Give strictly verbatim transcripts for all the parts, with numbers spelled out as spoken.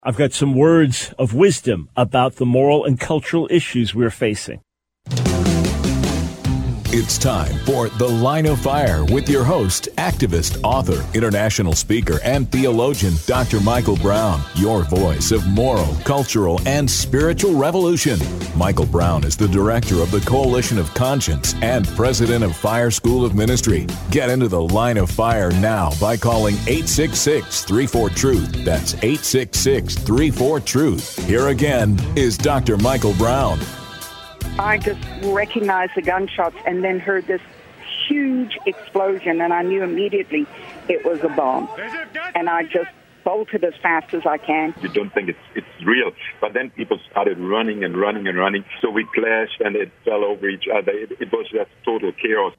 I've got some words of wisdom about the moral and cultural issues we're facing. It's time for The Line of Fire with your host, activist, author, international speaker, and theologian, Doctor Michael Brown, your voice of moral, cultural, and spiritual revolution. Michael Brown is the director of the Coalition of Conscience and president of Fire School of Ministry. Get into The Line of Fire now by calling eight six six, three four, truth. That's eight six six, three four, truth. Here again is Doctor Michael Brown. I just recognized the gunshots and then heard this huge explosion, and I knew immediately it was a bomb. And I just bolted as fast as I can. You don't think it's it's real, but then people started running and running and running. So we clashed, and it fell over each other. It, it was just total chaos.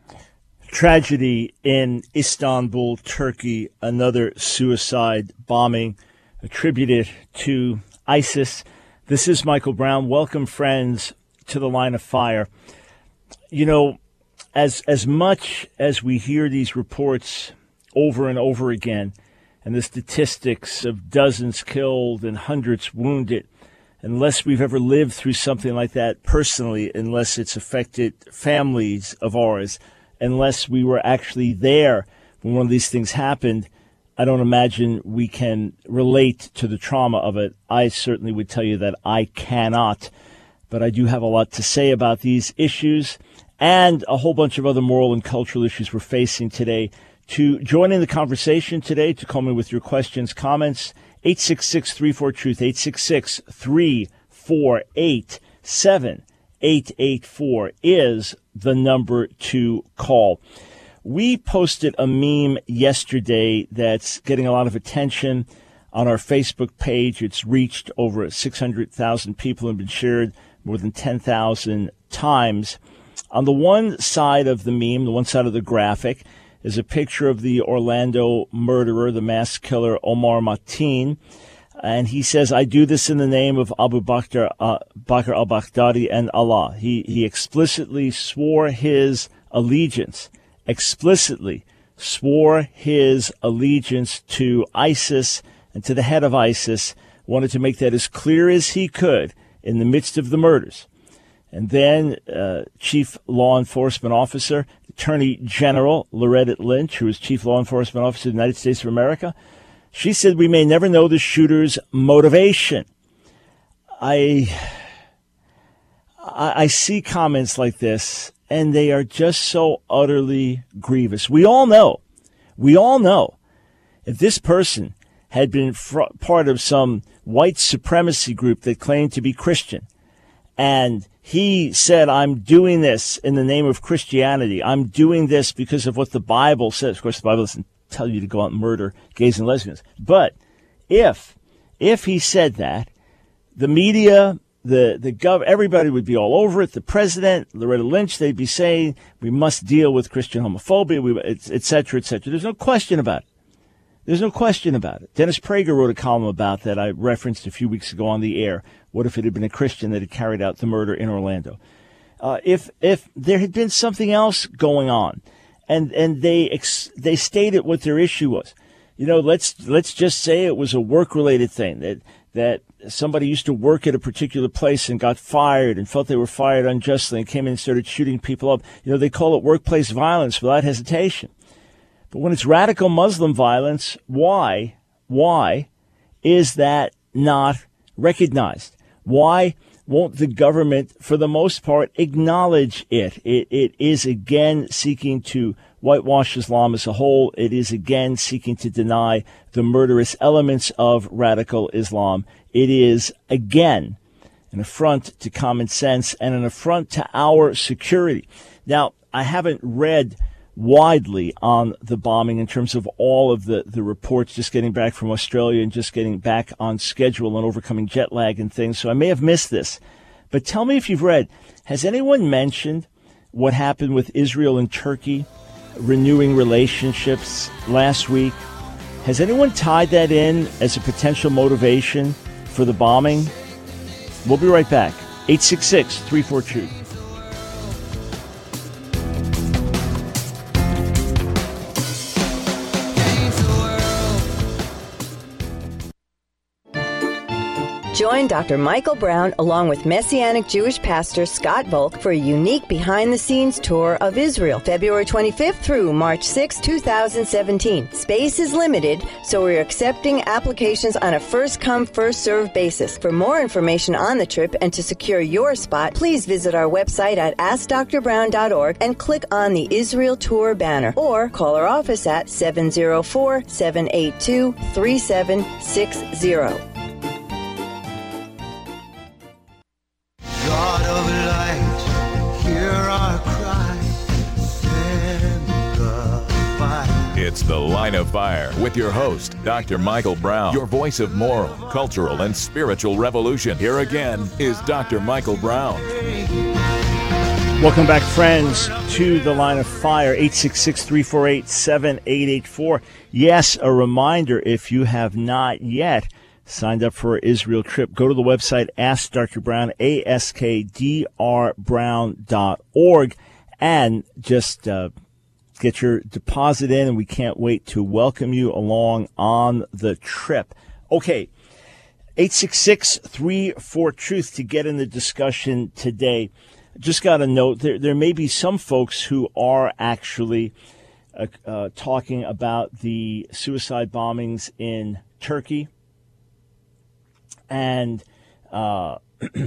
Tragedy in Istanbul, Turkey. Another suicide bombing attributed to ISIS. This is Michael Brown. Welcome, friends, to the Line of Fire. You know, as as much as we hear these reports over and over again, and the statistics of dozens killed and hundreds wounded, unless we've ever lived through something like that personally, unless it's affected families of ours, unless we were actually there when one of these things happened, I don't imagine we can relate to the trauma of it. I certainly would tell you that I cannot. But I do have a lot to say about these issues and a whole bunch of other moral and cultural issues we're facing today. To join in the conversation today, to call me with your questions, comments, eight six six, three four, truth, eight six six, three four eight, seven eight eight four is the number to call. We posted a meme yesterday that's getting a lot of attention on our Facebook page. It's reached over six hundred thousand people and been shared more than ten thousand times. On the one side of the meme, the one side of the graphic, is a picture of the Orlando murderer, the mass killer Omar Mateen. And he says, I do this in the name of Abu Bakr, uh, Bakr al-Baghdadi and Allah. He, he explicitly swore his allegiance, explicitly swore his allegiance to ISIS and to the head of ISIS, wanted to make that as clear as he could in the midst of the murders. And then uh, Chief Law Enforcement Officer, Attorney General Loretta Lynch, who is Chief Law Enforcement Officer of the United States of America, she said, we may never know the shooter's motivation. I, I, I see comments like this, and they are just so utterly grievous. We all know, we all know, if this person had been fr- part of some white supremacy group that claimed to be Christian, and he said, I'm doing this in the name of Christianity. I'm doing this because of what the Bible says. Of course, the Bible doesn't tell you to go out and murder gays and lesbians. But if if he said that, the media, the the gov, everybody would be all over it. The president, Loretta Lynch, they'd be saying we must deal with Christian homophobia, we, et cetera, et cetera. There's no question about it. There's no question about it. Dennis Prager wrote a column about that I referenced a few weeks ago on the air. What if it had been a Christian that had carried out the murder in Orlando? Uh, if if there had been something else going on, and and they ex- they stated what their issue was, you know, let's let's just say it was a work-related thing, that that somebody used to work at a particular place and got fired and felt they were fired unjustly and came in and started shooting people up. You know, they call it workplace violence without hesitation. But when it's radical Muslim violence, why, why is that not recognized? Why won't the government, for the most part, acknowledge it? It, it is again seeking to whitewash Islam as a whole. It is again seeking to deny the murderous elements of radical Islam. It is again an affront to common sense and an affront to our security. Now, I haven't read widely on the bombing in terms of all of the, the reports, just getting back from Australia and just getting back on schedule and overcoming jet lag and things. So I may have missed this. But tell me if you've read, has anyone mentioned what happened with Israel and Turkey renewing relationships last week? Has anyone tied that in as a potential motivation for the bombing? We'll be right back. eight six six, three four two. Join Doctor Michael Brown along with Messianic Jewish pastor Scott Volk for a unique behind-the-scenes tour of Israel, February twenty-fifth through March sixth, twenty seventeen. Space is limited, so we're accepting applications on a first-come, first-served basis. For more information on the trip and to secure your spot, please visit our website at ask dr brown dot org and click on the Israel Tour banner, or call our office at seven oh four, seven eight two, three seven six zero. God of light, hear our cry, send the fire. It's The Line of Fire with your host, Doctor Michael Brown, your voice of moral, cultural, and spiritual revolution. Here again is Doctor Michael Brown. Welcome back, friends, to The Line of Fire, eight six six, three four eight, seven eight eight four. Yes, a reminder, if you have not yet signed up for an Israel trip, go to the website, Ask Doctor Brown, A S K D R brown dot org, and just uh, get your deposit in, and we can't wait to welcome you along on the trip. Okay, eight six six, three four, truth to get in the discussion today. Just got to note, there, there may be some folks who are actually uh, uh, talking about the suicide bombings in Turkey. And uh,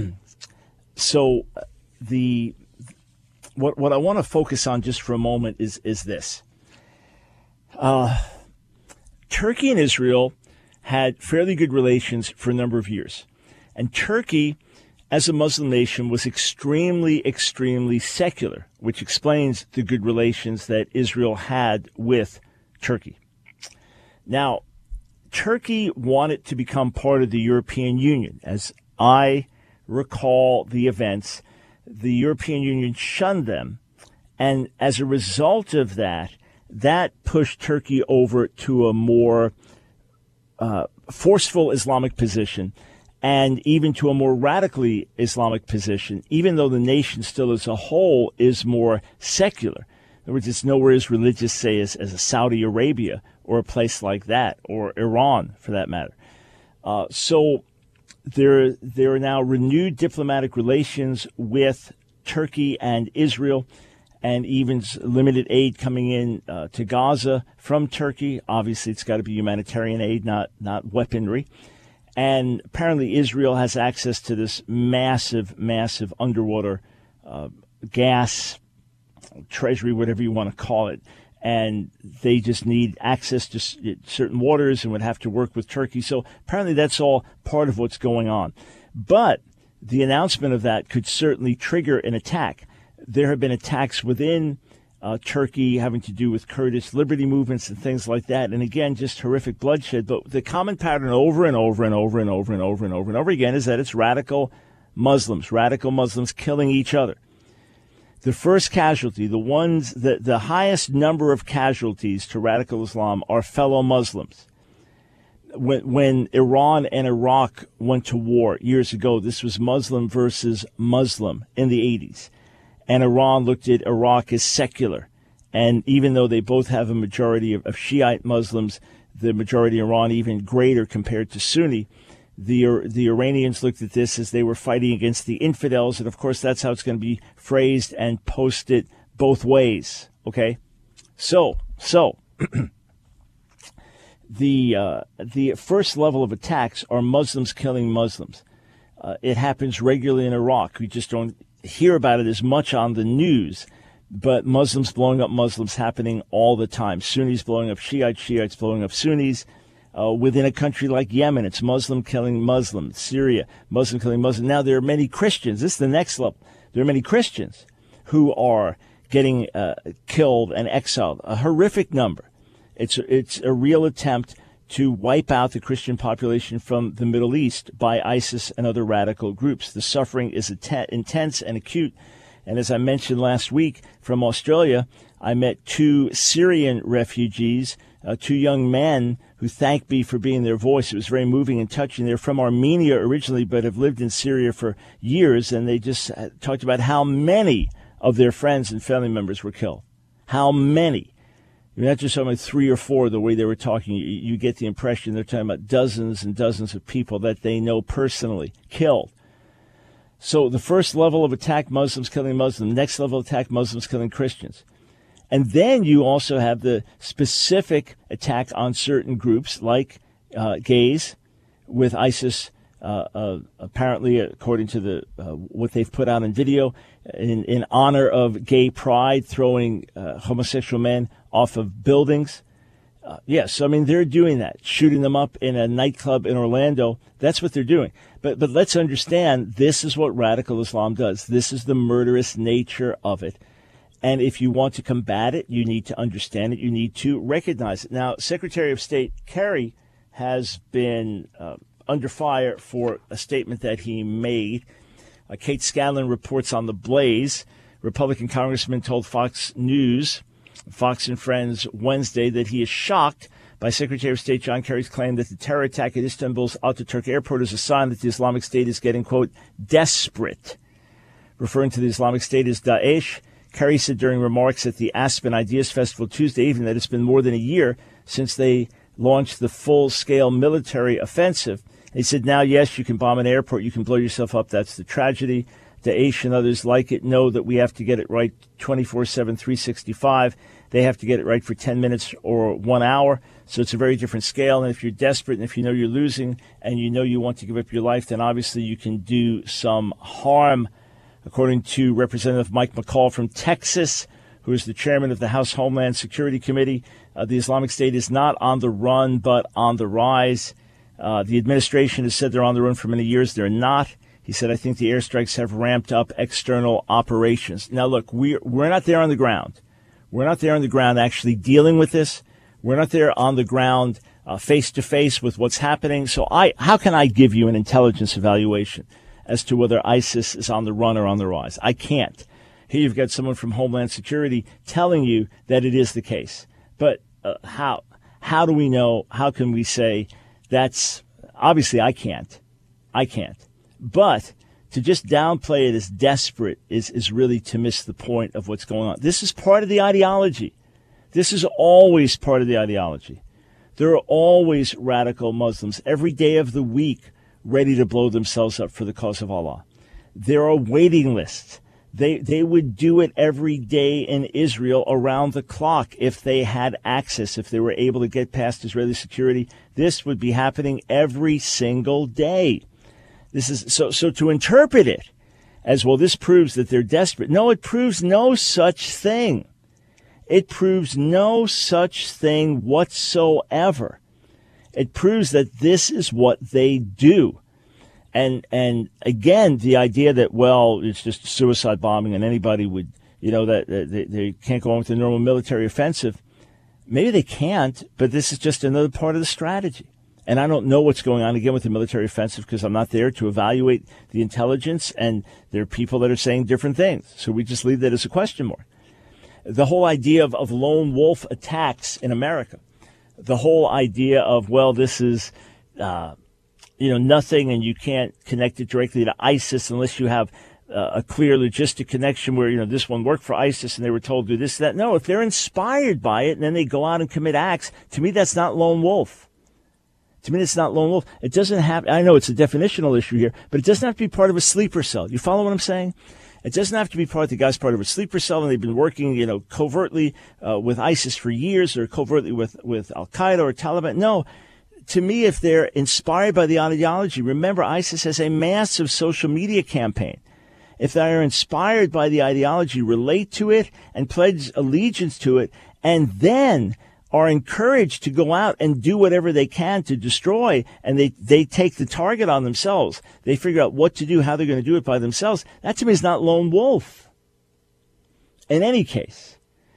so the what what I want to focus on just for a moment is is this. Uh, Turkey and Israel had fairly good relations for a number of years. And Turkey, as a Muslim nation, was extremely, extremely secular, which explains the good relations that Israel had with Turkey. Now, Turkey wanted to become part of the European Union. As I recall the events, the European Union shunned them. And as a result of that, that pushed Turkey over to a more uh, forceful Islamic position, and even to a more radically Islamic position, even though the nation still as a whole is more secular. In other words, it's nowhere as religious, say, as, as a Saudi Arabia or a place like that, or Iran, for that matter. Uh, so there, there are now renewed diplomatic relations with Turkey and Israel, and even limited aid coming in uh, to Gaza from Turkey. Obviously, it's got to be humanitarian aid, not not weaponry. And apparently Israel has access to this massive, massive underwater uh, gas treasury, whatever you want to call it. And they just need access to certain waters and would have to work with Turkey. So apparently that's all part of what's going on. But the announcement of that could certainly trigger an attack. There have been attacks within uh, Turkey having to do with Kurdish liberty movements and things like that. And again, just horrific bloodshed. But the common pattern over and over and over and over and over and over and over again is that it's radical Muslims, radical Muslims killing each other. The first casualty, the ones that the highest number of casualties to radical Islam are fellow Muslims. When, when Iran and Iraq went to war years ago, this was Muslim versus Muslim in the eighties. And Iran looked at Iraq as secular. And even though they both have a majority of, of Shiite Muslims, the majority in Iran even greater compared to Sunni, the the Iranians looked at this as they were fighting against the infidels. And, of course, that's how it's going to be phrased and posted both ways. Okay? So, so the uh, the first level of attacks are Muslims killing Muslims. Uh, it happens regularly in Iraq. We just don't hear about it as much on the news, but Muslims blowing up Muslims happening all the time. Sunnis blowing up Shiites, Shiites blowing up Sunnis. Uh, within a country like Yemen, it's Muslim killing Muslim. Syria, Muslim killing Muslim. Now, there are many Christians. This is the next level. There are many Christians who are getting uh, killed and exiled, a horrific number. It's, it's a real attempt to wipe out the Christian population from the Middle East by ISIS and other radical groups. The suffering is intense and acute. And as I mentioned last week, from Australia, I met two Syrian refugees, uh, two young men who thanked me for being their voice. It was very moving and touching. They're from Armenia originally, but have lived in Syria for years. And they just talked about how many of their friends and family members were killed. How many. You're not just talking about three or four, the way they were talking. You, you get the impression they're talking about dozens and dozens of people that they know personally killed. So the first level of attack, Muslims killing Muslims. Next level of attack, Muslims killing Christians. And then you also have the specific attack on certain groups like uh, gays, with ISIS uh, uh, apparently, according to the uh, what they've put out in video, in, in honor of gay pride, throwing uh, homosexual men off of buildings. Uh, yes, I mean, they're doing that, shooting them up in a nightclub in Orlando. That's what they're doing. But but let's understand, this is what radical Islam does. This is the murderous nature of it. And if you want to combat it, you need to understand it. You need to recognize it. Now, Secretary of State Kerry has been uh, under fire for a statement that he made. Uh, Kate Scanlon reports on The Blaze. Republican congressman told Fox News, Fox and Friends, Wednesday that he is shocked by Secretary of State John Kerry's claim that the terror attack at Istanbul's Ataturk airport is a sign that the Islamic State is getting, quote, desperate. Referring to the Islamic State as Daesh, Kerry said during remarks at the Aspen Ideas Festival Tuesday evening that it's been more than a year since they launched the full-scale military offensive. He said, now, yes, you can bomb an airport, you can blow yourself up. That's the tragedy. Daesh and others like it know that we have to get it right twenty-four seven, three sixty-five. They have to get it right for ten minutes or one hour. So it's a very different scale. And if you're desperate and if you know you're losing and you know you want to give up your life, then obviously you can do some harm. According to Representative Mike McCall from Texas, who is the chairman of the House Homeland Security Committee, uh, the Islamic State is not on the run, but on the rise. Uh, the administration has said they're on the run for many years. They're not. He said, I think the airstrikes have ramped up external operations. Now, look, we're, we're not there on the ground. We're not there on the ground actually dealing with this. We're not there on the ground uh, face-to-face with what's happening. So I, how can I give you an intelligence evaluation as to whether ISIS is on the run or on the rise? I can't. Here you've got someone from Homeland Security telling you that it is the case. But uh, how how do we know? How can we say that's obviously I can't. I can't. But to just downplay it as desperate is, is really to miss the point of what's going on. This is part of the ideology. This is always part of the ideology. There are always radical Muslims every day of the week ready to blow themselves up for the cause of Allah. There are waiting lists. They they would do it every day in Israel around the clock if they had access, if they were able to get past Israeli security. This would be happening every single day. This is so so to interpret it as, well, this proves that they're desperate. No, it proves no such thing. It proves no such thing whatsoever. It proves that this is what they do. And and again, the idea that, well, it's just suicide bombing and anybody would, you know, that, that they, they can't go on with the normal military offensive. Maybe they can't, but this is just another part of the strategy. And I don't know what's going on, again, with the military offensive because I'm not there to evaluate the intelligence, and there are people that are saying different things. So we just leave that as a question mark. The whole idea of, of lone wolf attacks in America, the whole idea of, well, this is, uh, you know, nothing and you can't connect it directly to ISIS unless you have uh, a clear logistic connection where, you know, this one worked for ISIS and they were told to do this, that. No, if they're inspired by it and then they go out and commit acts, to me, that's not lone wolf. To me, it's not lone wolf. It doesn't have, I know it's a definitional issue here, but it doesn't have to be part of a sleeper cell. You follow what I'm saying? It doesn't have to be part, the guy's part of a sleeper cell and they've been working, you know, covertly uh, with ISIS for years or covertly with, with Al-Qaeda or Taliban. No, to me, if they're inspired by the ideology, remember, ISIS has a massive social media campaign. If they are inspired by the ideology, relate to it and pledge allegiance to it, and then are encouraged to go out and do whatever they can to destroy, and they, they take the target on themselves. They figure out what to do, how they're going to do it by themselves. That to me is not lone wolf. In any case,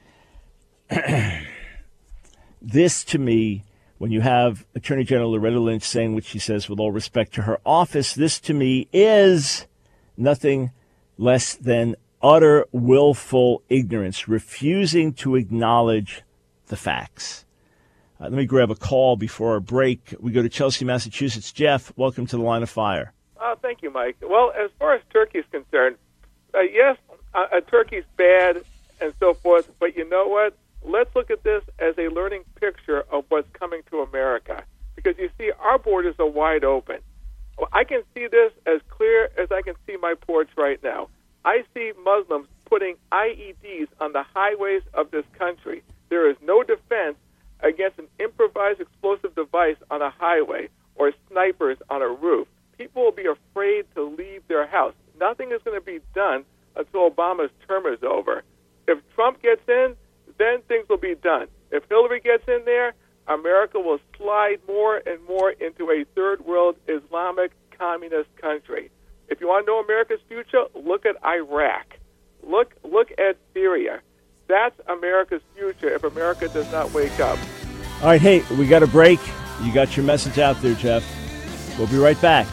this to me, when you have Attorney General Loretta Lynch saying what she says with all respect to her office, this to me is nothing less than utter willful ignorance, refusing to acknowledge the facts. Uh, let me grab a call before our break. We go to Chelsea, Massachusetts. Jeff, welcome to the Line of Fire. Uh, thank you, Mike. Well, as far as Turkey is concerned, uh, yes, uh, uh, Turkey's bad and so forth, but you know what? let's look at this as a learning picture of what's coming to America. Because you see, our borders are wide open. Well, I can see this as clear as I can see my porch right now. I see Muslims putting I E Ds on the highways of this country. There is no defense against an improvised explosive device on a highway or snipers on a roof. People will be afraid to leave their house. Nothing is going to be done until Obama's term is over. If Trump gets in, then things will be done. If Hillary gets in there, America will slide more and more into a third world Islamic communist country. If you want to know America's future, look at Iraq. Look, look at Syria. That's America's future if America does not wake up. All right, hey, we got a break. You got your message out there, Jeff. We'll be right back.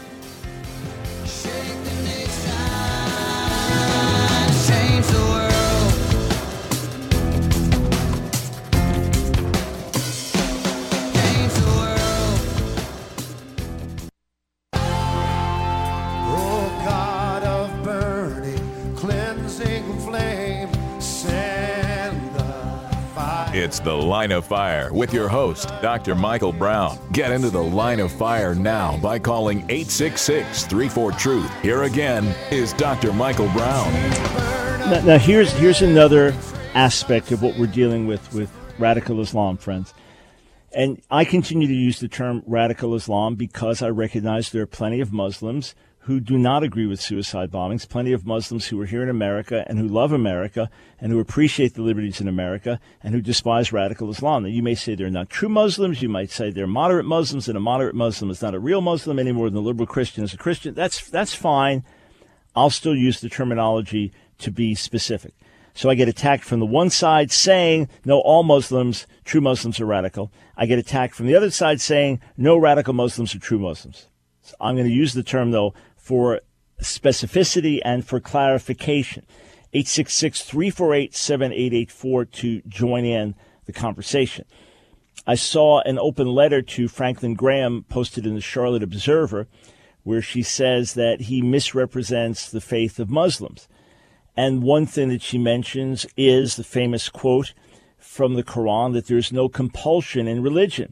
It's The Line of Fire with your host, Doctor Michael Brown. Get into the Line of Fire now by calling eight six six, three four, truth. Here again is Doctor Michael Brown. Now, now here's here's another aspect of what we're dealing with with radical Islam, friends. And I continue to use the term radical Islam because I recognize there are plenty of Muslims who do not agree with suicide bombings, plenty of Muslims who are here in America and who love America and who appreciate the liberties in America and who despise radical Islam. Now, you may say they're not true Muslims. You might say they're moderate Muslims, and a moderate Muslim is not a real Muslim any more than a liberal Christian is a Christian. That's, that's fine. I'll still use the terminology to be specific. So I get attacked from the one side saying, no, all Muslims, true Muslims are radical. I get attacked from the other side saying, no radical Muslims are true Muslims. So I'm going to use the term, though, for specificity and for clarification. eight six six, three four eight, seven eight eight four to join in the conversation. I saw an open letter to Franklin Graham posted in the Charlotte Observer where she says that he misrepresents the faith of Muslims. And one thing that she mentions is the famous quote from the Quran that there's no compulsion in religion.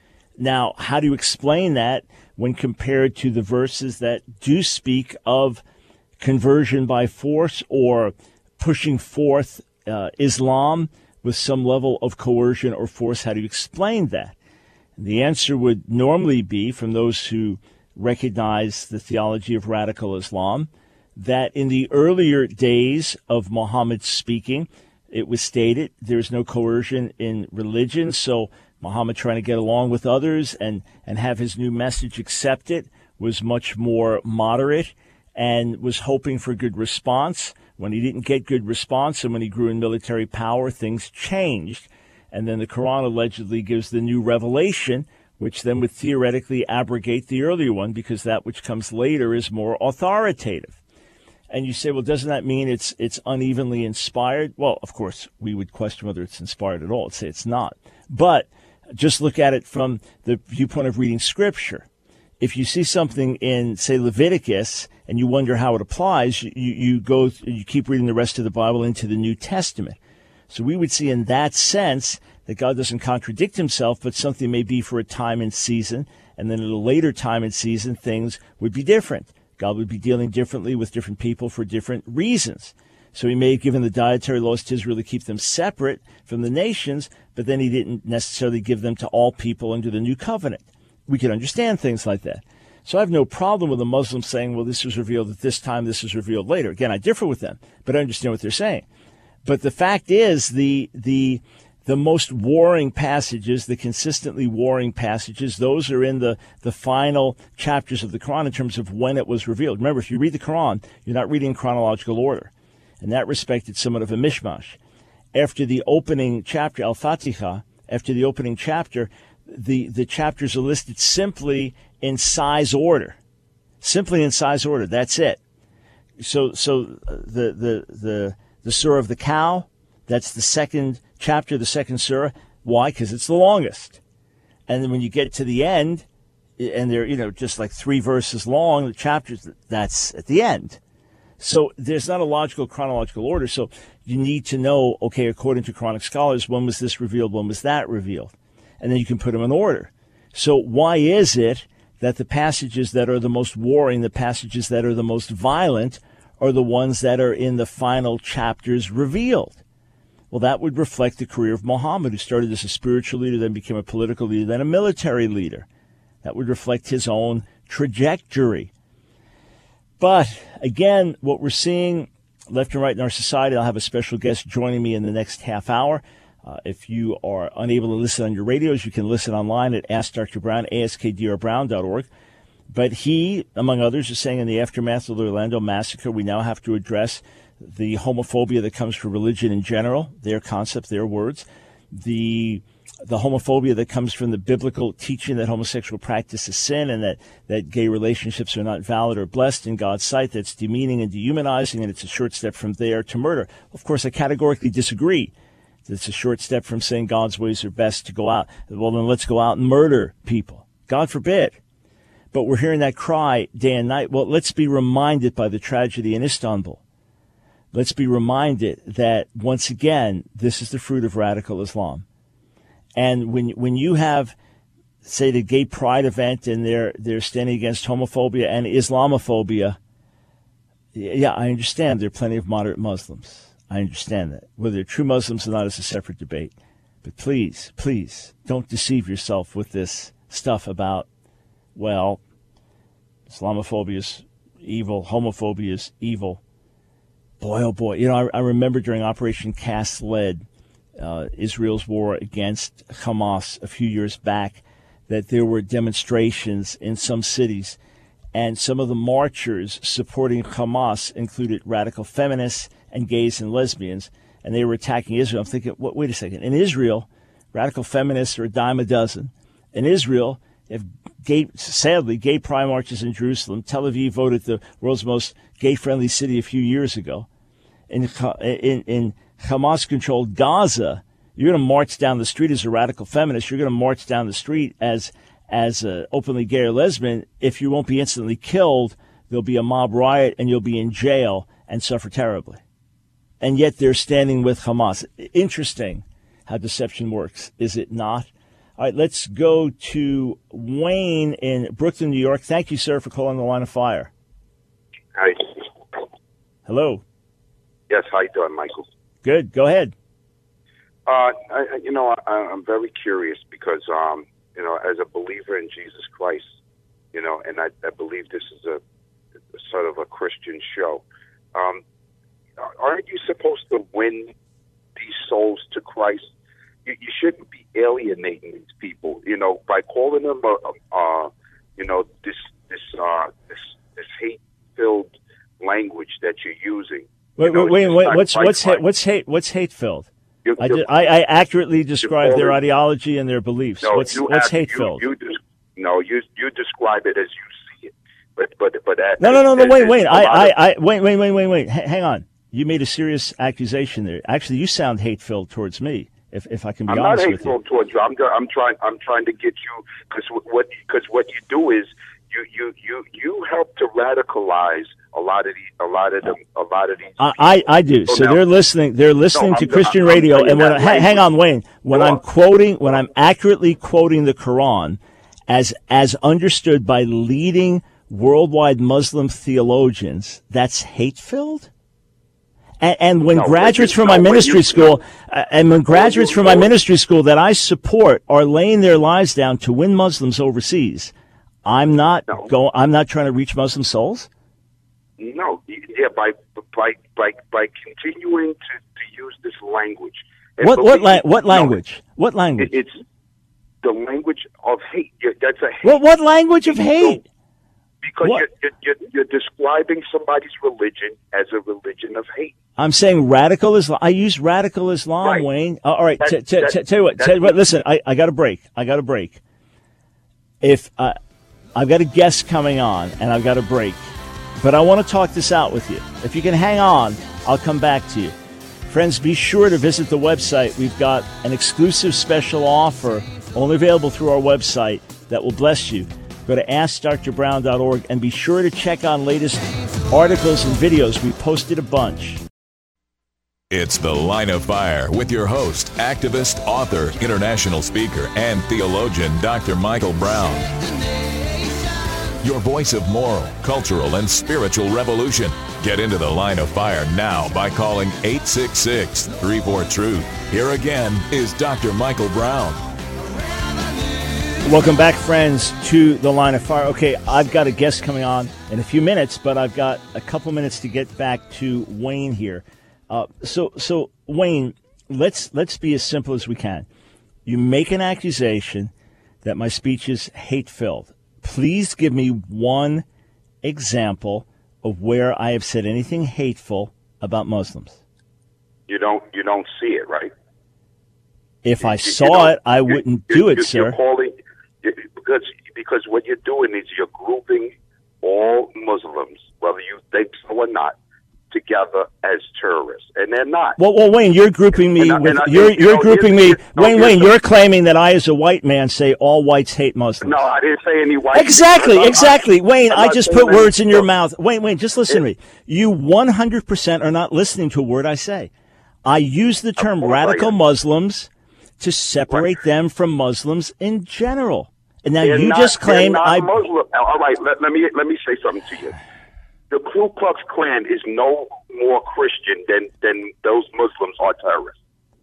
Now, how do you explain that when compared to the verses that do speak of conversion by force or pushing forth uh, Islam with some level of coercion or force? How do you explain that? And the answer would normally be, from those who recognize the theology of radical Islam, that in the earlier days of Muhammad's speaking, it was stated there's no coercion in religion, so Muhammad trying to get along with others and, and have his new message accepted was much more moderate and was hoping for good response. When he didn't get good response and when he grew in military power, things changed. And then the Quran allegedly gives the new revelation, which then would theoretically abrogate the earlier one because that which comes later is more authoritative. And you say, well, doesn't that mean it's it's unevenly inspired? Well, of course, we would question whether it's inspired at all. I'd say it's not. But just look at it from the viewpoint of reading Scripture. If you see something in, say, Leviticus, and you wonder how it applies, you, you go, you keep reading the rest of the Bible into the New Testament. So we would see in that sense that God doesn't contradict himself, but something may be for a time and season, and then at a later time and season, things would be different. God would be dealing differently with different people for different reasons. So he may have given the dietary laws to Israel to keep them separate from the nations, but then he didn't necessarily give them to all people under the new covenant. We can understand things like that. So I have no problem with a Muslim saying, well, this was revealed at this time, this was revealed later. Again, I differ with them, but I understand what they're saying. But the fact is, the the the most warring passages, the consistently warring passages, those are in the, the final chapters of the Quran in terms of when it was revealed. Remember, if you read the Quran, you're not reading in chronological order. In that respect, it's somewhat of a mishmash. After the opening chapter, Al-Fatiha, after the opening chapter, the, the chapters are listed simply in size order. Simply in size order. That's it. So so the the the, the Surah of the Cow, that's the second chapter, the second surah. Why? Because it's the longest. And then when you get to the end, and they're, you know, just like three verses long, the chapters, that's at the end. So there's not a logical chronological order. So you need to know, okay, according to Quranic scholars, when was this revealed? When was that revealed? And then you can put them in order. So why is it that the passages that are the most warring, the passages that are the most violent, are the ones that are in the final chapters revealed? Well, that would reflect the career of Muhammad, who started as a spiritual leader, then became a political leader, then a military leader. That would reflect his own trajectory. But again, what we're seeing left and right in our society, I'll have a special guest joining me in the next half hour. Uh, if you are unable to listen on your radios, you can listen online at Ask Doctor Brown, ask d r brown dot org. But he, among others, is saying in the aftermath of the Orlando massacre, we now have to address the homophobia that comes from religion in general, their concept, their words, the the homophobia that comes from the biblical teaching that homosexual practice is sin and that, that gay relationships are not valid or blessed in God's sight, that's demeaning and dehumanizing, and it's a short step from there to murder. Of course, I categorically disagree. It's a short step from saying God's ways are best to go out. Well, then let's go out and murder people. God forbid. But we're hearing that cry day and night. Well, let's be reminded by the tragedy in Istanbul. Let's be reminded that, once again, this is the fruit of radical Islam. And when when you have, say, the gay pride event and they're, they're standing against homophobia and Islamophobia, yeah, I understand there are plenty of moderate Muslims. I understand that. Whether they're true Muslims or not is a separate debate. But please, please, don't deceive yourself with this stuff about, well, Islamophobia is evil, homophobia is evil. Boy, oh boy. You know, I, I remember during Operation Cast Lead, uh, Israel's war against Hamas a few years back, that there were demonstrations in some cities, and some of the marchers supporting Hamas included radical feminists and gays and lesbians, and they were attacking Israel. I'm thinking, what, wait a second. In Israel, radical feminists are a dime a dozen. In Israel, if gay, sadly, gay pride marches in Jerusalem. Tel Aviv voted the world's most gay-friendly city a few years ago. In, in, in Hamas-controlled Gaza, you're going to march down the street as a radical feminist. You're going to march down the street as as an openly gay or lesbian. If you won't be instantly killed, there'll be a mob riot and you'll be in jail and suffer terribly. And yet they're standing with Hamas. Interesting how deception works, is it not? All right, let's go to Wayne in Brooklyn, New York. Thank you, sir, for calling the Line of Fire. Hi. Hello. Yes, how you doing, Michael? Good. Go ahead. Uh, I, you know, I, I'm very curious because, um, you know, as a believer in Jesus Christ, you know, and I, I believe this is a, a sort of a Christian show. Um, aren't you supposed to win these souls to Christ? You, you shouldn't be alienating these people, you know, by calling them, uh, uh, you know, this this uh, this this hate-filled language that you're using. Wait, you know, wait, wait, wait what's right what's hate, what's hate what's hate-filled? You, I, did, I, I accurately describe their ideology and their beliefs. No, what's you what's ask, hate-filled? You, you, no, you you describe it as you see it, but but but that, no, no, no, no. as, Wait, as wait. I, I, I, wait, wait, wait, wait, wait. H- hang on. You made a serious accusation there. Actually, you sound hate-filled towards me. If if I can be I'm honest not with you. hateful towards you. I'm I'm trying I'm trying to get you because what because what you do is you you you you help to radicalize a lot of these a lot of them a lot of these. I, I, I do. So, So now- they're listening. They're listening No, to I'm- Christian I'm radio, saying and when that I, hang on, Wayne. When Go I'm on. quoting, when I'm accurately quoting the Quran, as as understood by leading worldwide Muslim theologians, that's hate-filled. And, and when No, graduates when you- from my no, when ministry you- school, uh, and when graduates you- from my no. ministry school that I support are laying their lives down to win Muslims overseas, I'm not No. go. I'm not trying to reach Muslim souls. No, yeah, by by by by continuing to, to use this language. And What what believe- la- what no, language? What language? it- it's the language of hate. You're- That's a hate. What what language of hate? Because What? you're, you're, you're, you're describing somebody's religion as a religion of hate. I'm saying radical Islam. I use radical Islam, Right. Wayne. Uh, all right, That- t- t- that- t- tell you what. that's Tell you what. what- Listen, I, I got a break. I got a break. If uh, I've got a guest coming on and I've got a break, but I want to talk this out with you. If you can hang on, I'll come back to you. Friends, be sure to visit the website. We've got an exclusive special offer only available through our website that will bless you. Go to ask dr brown dot org and be sure to check on latest articles and videos. We posted a bunch. It's The Line of Fire with your host, activist, author, international speaker, and theologian, Doctor Michael Brown. Your voice of moral, cultural, and spiritual revolution. Get into The Line of Fire now by calling eight six six, three four, truth. Here again is Doctor Michael Brown. Welcome back, friends, to The Line of Fire. Okay, I've got a guest coming on in a few minutes, but I've got a couple minutes to get back to Wayne here. Uh, so, so Wayne, let's let's be as simple as we can. You make an accusation that my speech is hate-filled. Please give me one example of where I have said anything hateful about Muslims. You don't you don't see it, right? If I you, saw you it, I you, wouldn't you, do it, you, sir. You're calling, because because what you're doing is you're grouping all Muslims, whether you think so or not, together as terrorists, and they're not. Well, well, Wayne, you're grouping me. And I, with, and I, you're you you're know, grouping me. no, Wayne, Wayne, the, you're claiming that I, as a white man, say all whites hate Muslims. No, I didn't say any white. Exactly, I'm, exactly. I'm, Wayne, I'm I just saying put words in your no. mouth. Wayne, Wayne, just listen to me. You one hundred percent are not listening to a word I say. I use the term radical Muslims to separate right. them from Muslims in general. And now they're you not, just claimed not I. Muslim. All right, let, let me let me say something to you. The Ku Klux Klan is no more Christian than, than those Muslims are terrorists.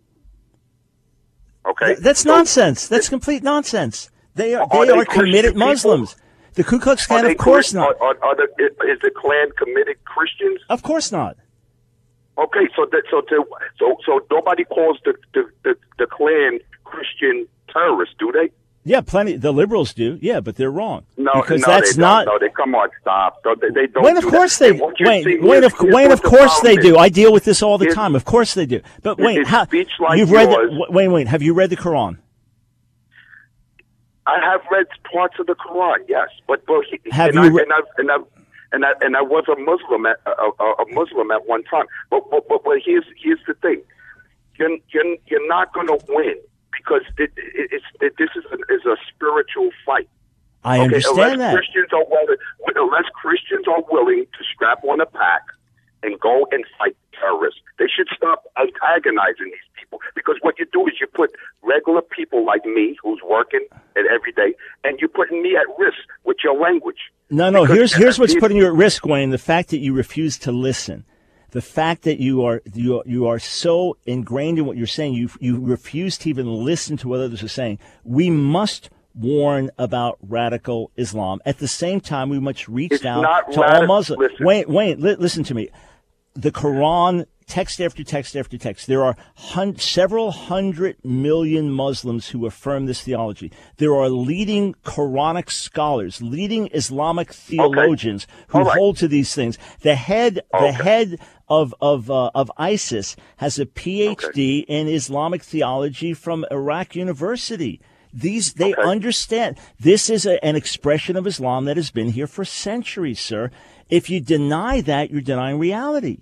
Okay, Th- that's so, nonsense. That's complete nonsense. They are, are they they are committed Christian Muslims. people? The Ku Klux Klan, Are of course Christ- not. Are, are, are the, is the Klan committed Christians? Of course not. Okay, so that, so to, so so nobody calls the, the, the, the Klan Christian terrorists, do they? Yeah, plenty. The liberals do. Yeah, but they're wrong. No, because no, that's they not. don't. No, they come on, stop. So they, they don't. Wayne, do of course that. they. And what you Wayne, see Wayne, is- of, is Wayne, what of the course they problem do. is. I deal with this all the Is- time. Of course they do. But is- Wayne, is how, speech like you've read yours- the, Wayne, Wayne, have you read the Quran? I have read parts of the Quran, yes, but but Have and, you I, re- and I and I and I and I was a Muslim at a, a, a Muslim at one time. But but but, but here's here's the thing: you're you're, you're not going to win because it, it, it's it, this is a, is a spiritual fight. I okay? understand unless that. Christians are willing, unless Christians are willing to strap on a pack and go and fight terrorists, they should stop antagonizing these people. Because what you do is you put regular people like me, who's working and every day, and you're putting me at risk with your language. No, no. Because- Here's here's what's it- putting you at risk, Wayne. The fact that you refuse to listen, the fact that you are you are, you are so ingrained in what you're saying, you you refuse to even listen to what others are saying. We must warn about radical Islam. At the same time, we must reach It's out not to all radical- Muslims. listen. Wayne, Wayne, li- listen to me. The Quran, text after text after text, there are hun- several hundred million Muslims who affirm this theology. There are leading Quranic scholars, leading Islamic theologians who All right. hold to these things. The head, the Okay. head of of uh, of ISIS has a P H D in Islamic theology from Iraq University. These they Okay. understand. This is a, an expression of Islam that has been here for centuries, sir. If you deny that, you're denying reality.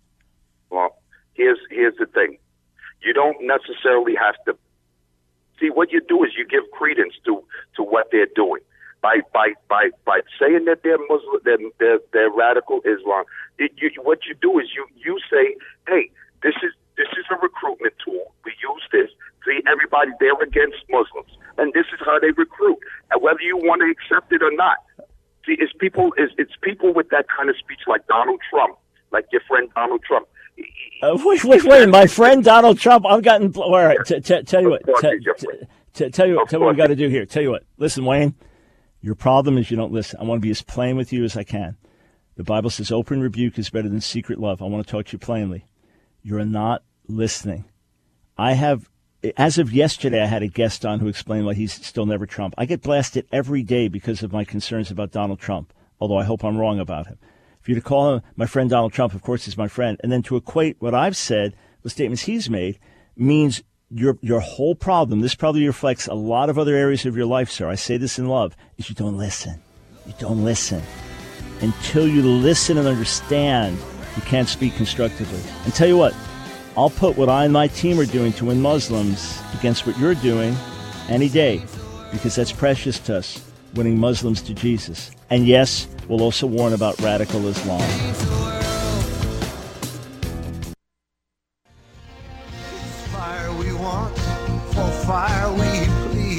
Well, here's here's the thing: you don't necessarily have to see what you do is you give credence to to what they're doing by by by by saying that they're Muslim, they're they're, they're radical Islam. It, you, what you do is you you say, hey, this is this is a recruitment tool. We use this. See, everybody they're against Muslims, and this is how they recruit. And whether you want to accept it or not. See, it's people, it's, it's people with that kind of speech like Donald Trump, like your friend Donald Trump. Uh, wait, wait, wait! My friend Donald Trump. I've gotten. All right, t- t- tell you what. T- t- t- tell you what. Tell you what we got to do here. Tell you what. Listen, Wayne. Your problem is you don't listen. I want to be as plain with you as I can. The Bible says open rebuke is better than secret love. I want to talk to you plainly. You're not listening. I have. As of yesterday, I had a guest on who explained why he's still never Trump. I get blasted every day because of my concerns about Donald Trump, although I hope I'm wrong about him. For you to call him my friend Donald Trump, of course, he's my friend, and then to equate what I've said with statements he's made means your your whole problem, this probably reflects a lot of other areas of your life, sir. I say this in love, is you don't listen. You don't listen. Until you listen and understand, you can't speak constructively. And tell you what, I'll put what I and my team are doing to win Muslims against what you're doing any day, because that's precious to us, winning Muslims to Jesus. And yes, We'll also warn about radical Islam. Fire we want, for fire we plead.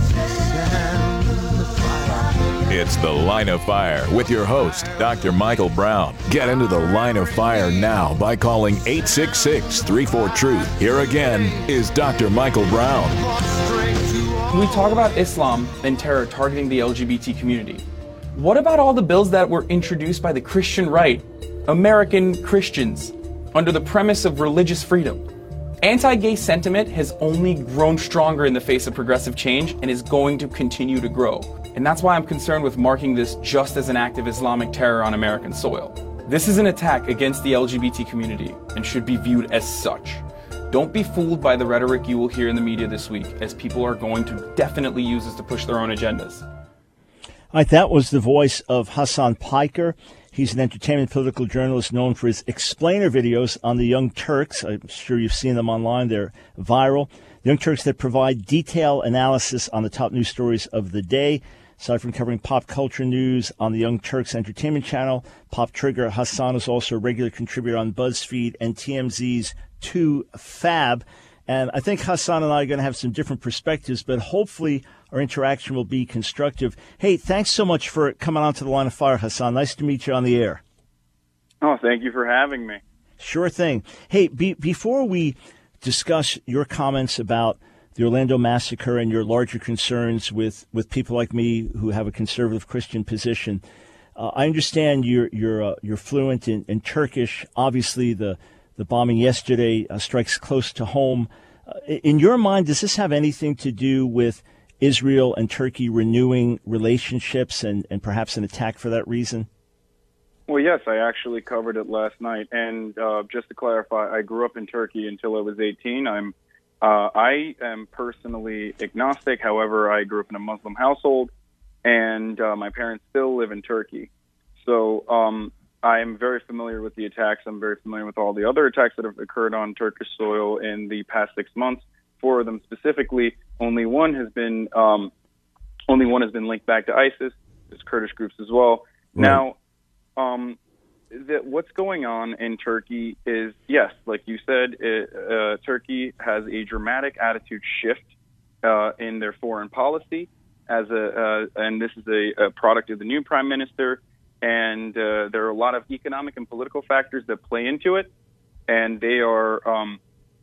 Send the fire. It's The Line of Fire with your host, Doctor Michael Brown. Get into the Line of Fire now by calling eight six six, three four, truth. Here again is Doctor Michael Brown. When we talk about Islam and terror targeting the L G B T community, what about all the bills that were introduced by the Christian right, American Christians, under the premise of religious freedom? Anti-gay sentiment has only grown stronger in the face of progressive change and is going to continue to grow. And that's why I'm concerned with marking this just as an act of Islamic terror on American soil. This is an attack against the L G B T community and should be viewed as such. Don't be fooled by the rhetoric you will hear in the media this week, as people are going to definitely use this to push their own agendas. All right, that was the voice of Hassan Piker. He's an entertainment political journalist known for his explainer videos on the Young Turks. I'm sure you've seen them online. They're viral. The Young Turks that provide detailed analysis on the top news stories of the day. Aside from covering pop culture news on the Young Turks Entertainment Channel, Pop Trigger, Hassan is also a regular contributor on BuzzFeed and T M Z's two Fab. And I think Hassan and I are going to have some different perspectives, but hopefully our interaction will be constructive. Hey, thanks so much for coming on to the Line of Fire, Hassan. Nice to meet you on the air. Oh, thank you for having me. Sure thing. Hey, be, before we discuss your comments about the Orlando massacre and your larger concerns with, with people like me who have a conservative Christian position, uh, I understand you're you're uh, you're fluent in, in Turkish. Obviously, the the bombing yesterday uh, strikes close to home. Uh, in your mind, does this have anything to do with Israel and Turkey renewing relationships and, and perhaps an attack for that reason? Well, yes, I actually covered it last night. And uh, just to clarify, I grew up in Turkey until I was eighteen. I'm Uh, I am personally agnostic. However, I grew up in a Muslim household, and uh, my parents still live in Turkey. So um, I am very familiar with the attacks. I'm very familiar with all the other attacks that have occurred on Turkish soil in the past six months. Four of them specifically. Only one has been um, only one has been linked back to ISIS. There's Kurdish groups as well. Right. Now, um, that what's going on in Turkey is, yes, like you said, it, uh, Turkey has a dramatic attitude shift uh, in their foreign policy, as a uh, and this is a, a product of the new prime minister. And uh, there are a lot of economic and political factors that play into it. And they are um,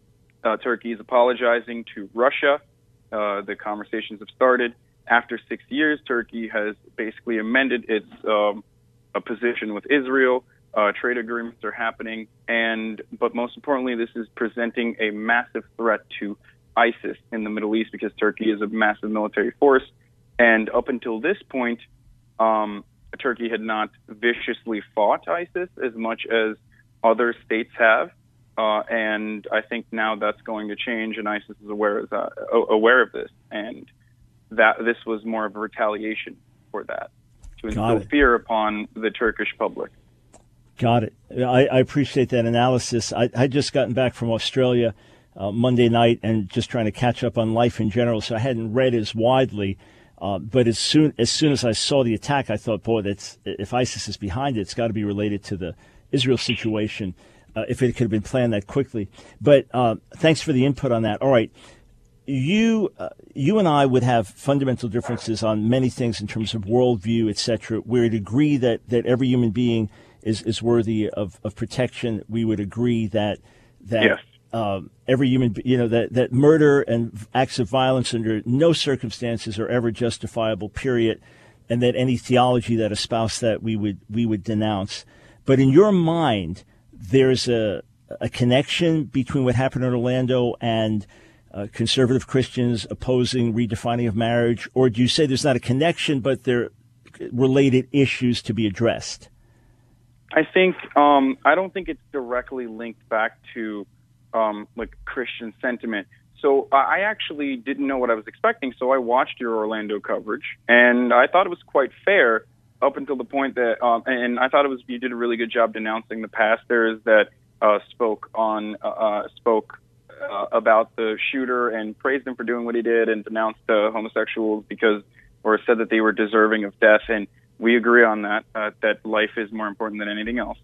uh, Turkey is apologizing to Russia. Uh, the conversations have started. After six years, Turkey has basically amended its um, a position with Israel. Uh, trade agreements are happening, and but most importantly, this is presenting a massive threat to ISIS in the Middle East, because Turkey is a massive military force. And up until this point, um, Turkey had not viciously fought ISIS as much as other states have, uh, and I think now that's going to change, and ISIS is aware of that, aware of this, and that this was more of a retaliation for that, to instill fear upon the Turkish public. Got it. I, I appreciate that analysis. I I just gotten back from Australia uh, Monday night and just trying to catch up on life in general, so I hadn't read as widely. Uh, but as soon as soon as I saw the attack, I thought, boy, that's if ISIS is behind it, it's got to be related to the Israel situation. Uh, if it could have been planned that quickly. But uh, thanks for the input on that. All right. You uh, you and I would have fundamental differences on many things in terms of worldview, et cetera. We'd agree that, that every human being is, is worthy of, of protection. We would agree that that yes. um, every human, you know, that, that murder and acts of violence under no circumstances are ever justifiable, period, and that any theology that espoused that we would we would denounce. But in your mind, there's a a connection between what happened in Orlando and Uh, conservative Christians opposing redefining of marriage, or do you say there's not a connection, but they're related issues to be addressed? I think um, I don't think it's directly linked back to um, like Christian sentiment. So I actually didn't know what I was expecting. So I watched your Orlando coverage, and I thought it was quite fair up until the point that, um, and I thought it was you did a really good job denouncing the pastors that uh, spoke on uh, spoke. Uh, about the shooter and praised him for doing what he did, and denounced uh, homosexuals because, or said that they were deserving of death. And We agree on that, uh, that life is more important than anything else.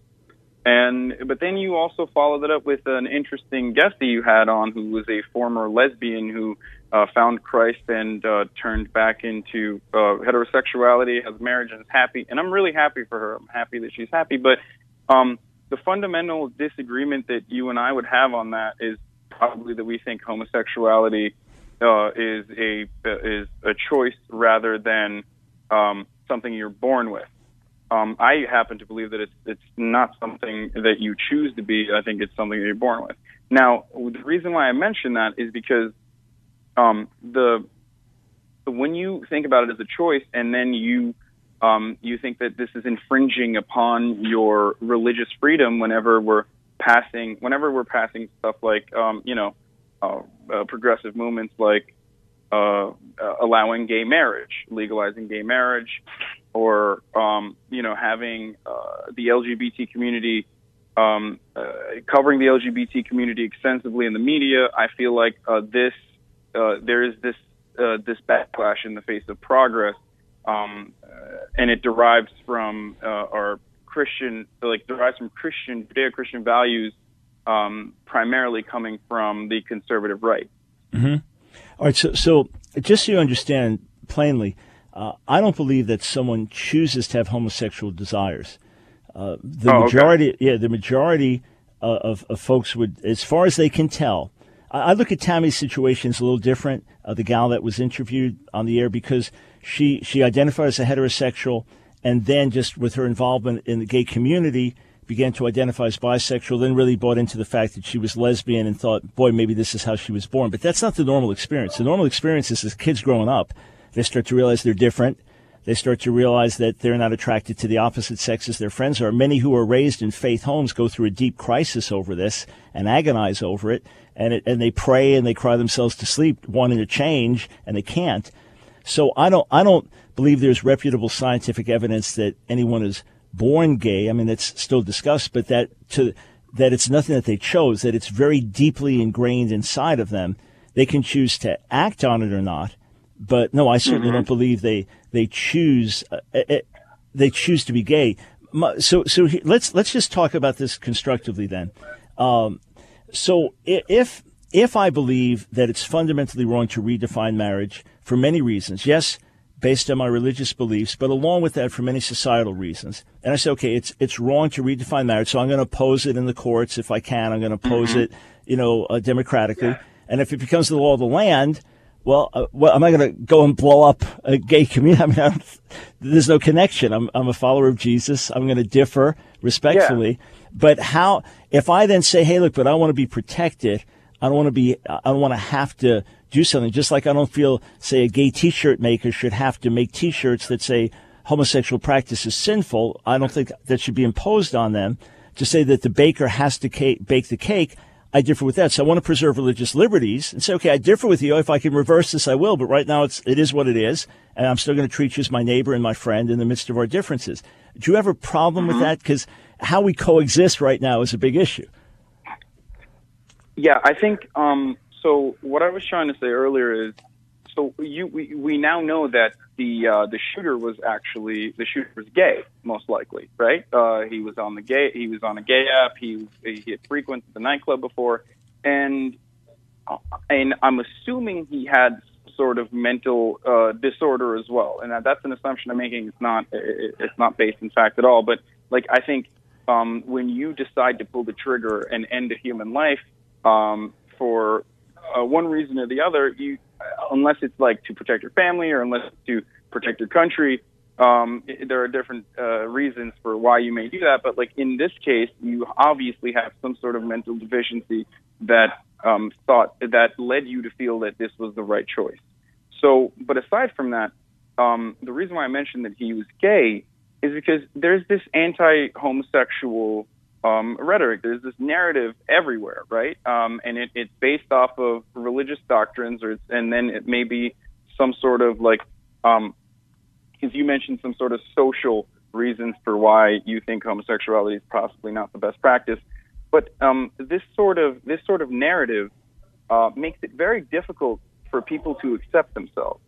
And but then you also followed it up with an interesting guest that you had on, who was a former lesbian who uh, found Christ and uh, turned back into uh, heterosexuality, has marriage, and is happy. And I'm really happy for her. I'm happy that she's happy. But um, the fundamental disagreement that you and I would have on that is probably that we think homosexuality uh, is a uh, is a choice rather than um, something you're born with. Um, I happen to believe that it's it's not something that you choose to be. I think it's something that you're born with. Now, the reason why I mention that is because um, the, the when you think about it as a choice, and then you um, you think that this is infringing upon your religious freedom. Whenever we're passing, whenever we're passing stuff like um, you know uh, uh, progressive movements like uh, uh, allowing gay marriage, legalizing gay marriage, or, um, you know, having uh, the L G B T community, um, uh, covering the L G B T community extensively in the media, I feel like uh, this, uh, there is this uh, this backlash in the face of progress, um, uh, and it derives from uh, our Christian, like derives from Christian, Judeo-Christian values, um, primarily coming from the conservative right. Mm-hmm. All right, so, so just so you understand plainly, Uh, I don't believe that someone chooses to have homosexual desires. Uh, the oh, majority, okay. yeah, the majority uh, of, of folks would, as far as they can tell. I, I look at Tammy's situation as a little different. Uh, the gal that was interviewed on the air, because she she identified as a heterosexual, and then just with her involvement in the gay community, began to identify as bisexual. Then really bought into the fact that she was lesbian and thought, boy, maybe this is how she was born. But that's not the normal experience. The normal experience is as kids growing up, they start to realize they're different. They start to realize that they're not attracted to the opposite sex as their friends are. Many who are raised in faith homes go through a deep crisis over this and agonize over it, and it, and they pray and they cry themselves to sleep, wanting to change, and they can't. So I don't I don't believe there's reputable scientific evidence that anyone is born gay. I mean, that's still discussed, but that to that it's nothing that they chose. That it's very deeply ingrained inside of them. They can choose to act on it or not. But no, I certainly mm-hmm. don't believe they they choose uh, they choose to be gay. So so he, let's let's just talk about this constructively then. Um, so if if I believe that it's fundamentally wrong to redefine marriage for many reasons, yes, based on my religious beliefs, but along with that for many societal reasons, and I say, okay, it's it's wrong to redefine marriage, so I'm going to oppose it in the courts if I can. I'm going to oppose mm-hmm. it, you know, uh, democratically, yeah. And if it becomes the law of the land. Well, uh, well, am I going to go and blow up a gay community? I mean, I there's no connection. I'm, I'm a follower of Jesus. I'm going to differ respectfully. Yeah. But how, if I then say, hey, look, but I want to be protected. I don't want to be, I don't want to have to do something. Just like I don't feel, say, a gay T-shirt maker should have to make T-shirts that say homosexual practice is sinful. I don't think that should be imposed on them. To say that the baker has to cake, bake the cake, I differ with that. So I want to preserve religious liberties and say, okay, I differ with you. If I can reverse this, I will. But right now, it's, it is what it is. And I'm still going to treat you as my neighbor and my friend in the midst of our differences. Do you have a problem mm-hmm. with that? Because how we coexist right now is a big issue. Yeah, I think, um, so what I was trying to say earlier is, so you, we, we now know that the, uh, the shooter was actually, the shooter was gay, most likely, right? Uh, he was on the gay, he was on a gay app. He, he had frequented the nightclub before. And, uh, and I'm assuming he had sort of mental, uh, disorder as well. And that's an assumption I'm making. It's not, it's not based in fact at all. But like, I think, um, when you decide to pull the trigger and end a human life, um, for, uh, one reason or the other, you, unless it's like to protect your family or unless it's to protect your country, um, there are different uh, reasons for why you may do that. But like in this case, you obviously have some sort of mental deficiency that um, thought that led you to feel that this was the right choice. So, but aside from that, um, the reason why I mentioned that he was gay is because there's this anti-homosexual Um, rhetoric. There's this narrative everywhere, right? Um, and it, it's based off of religious doctrines, or it's, and then it may be some sort of like, um, as you mentioned, some sort of social reasons for why you think homosexuality is possibly not the best practice. But um, this sort of this sort of narrative uh, makes it very difficult for people to accept themselves.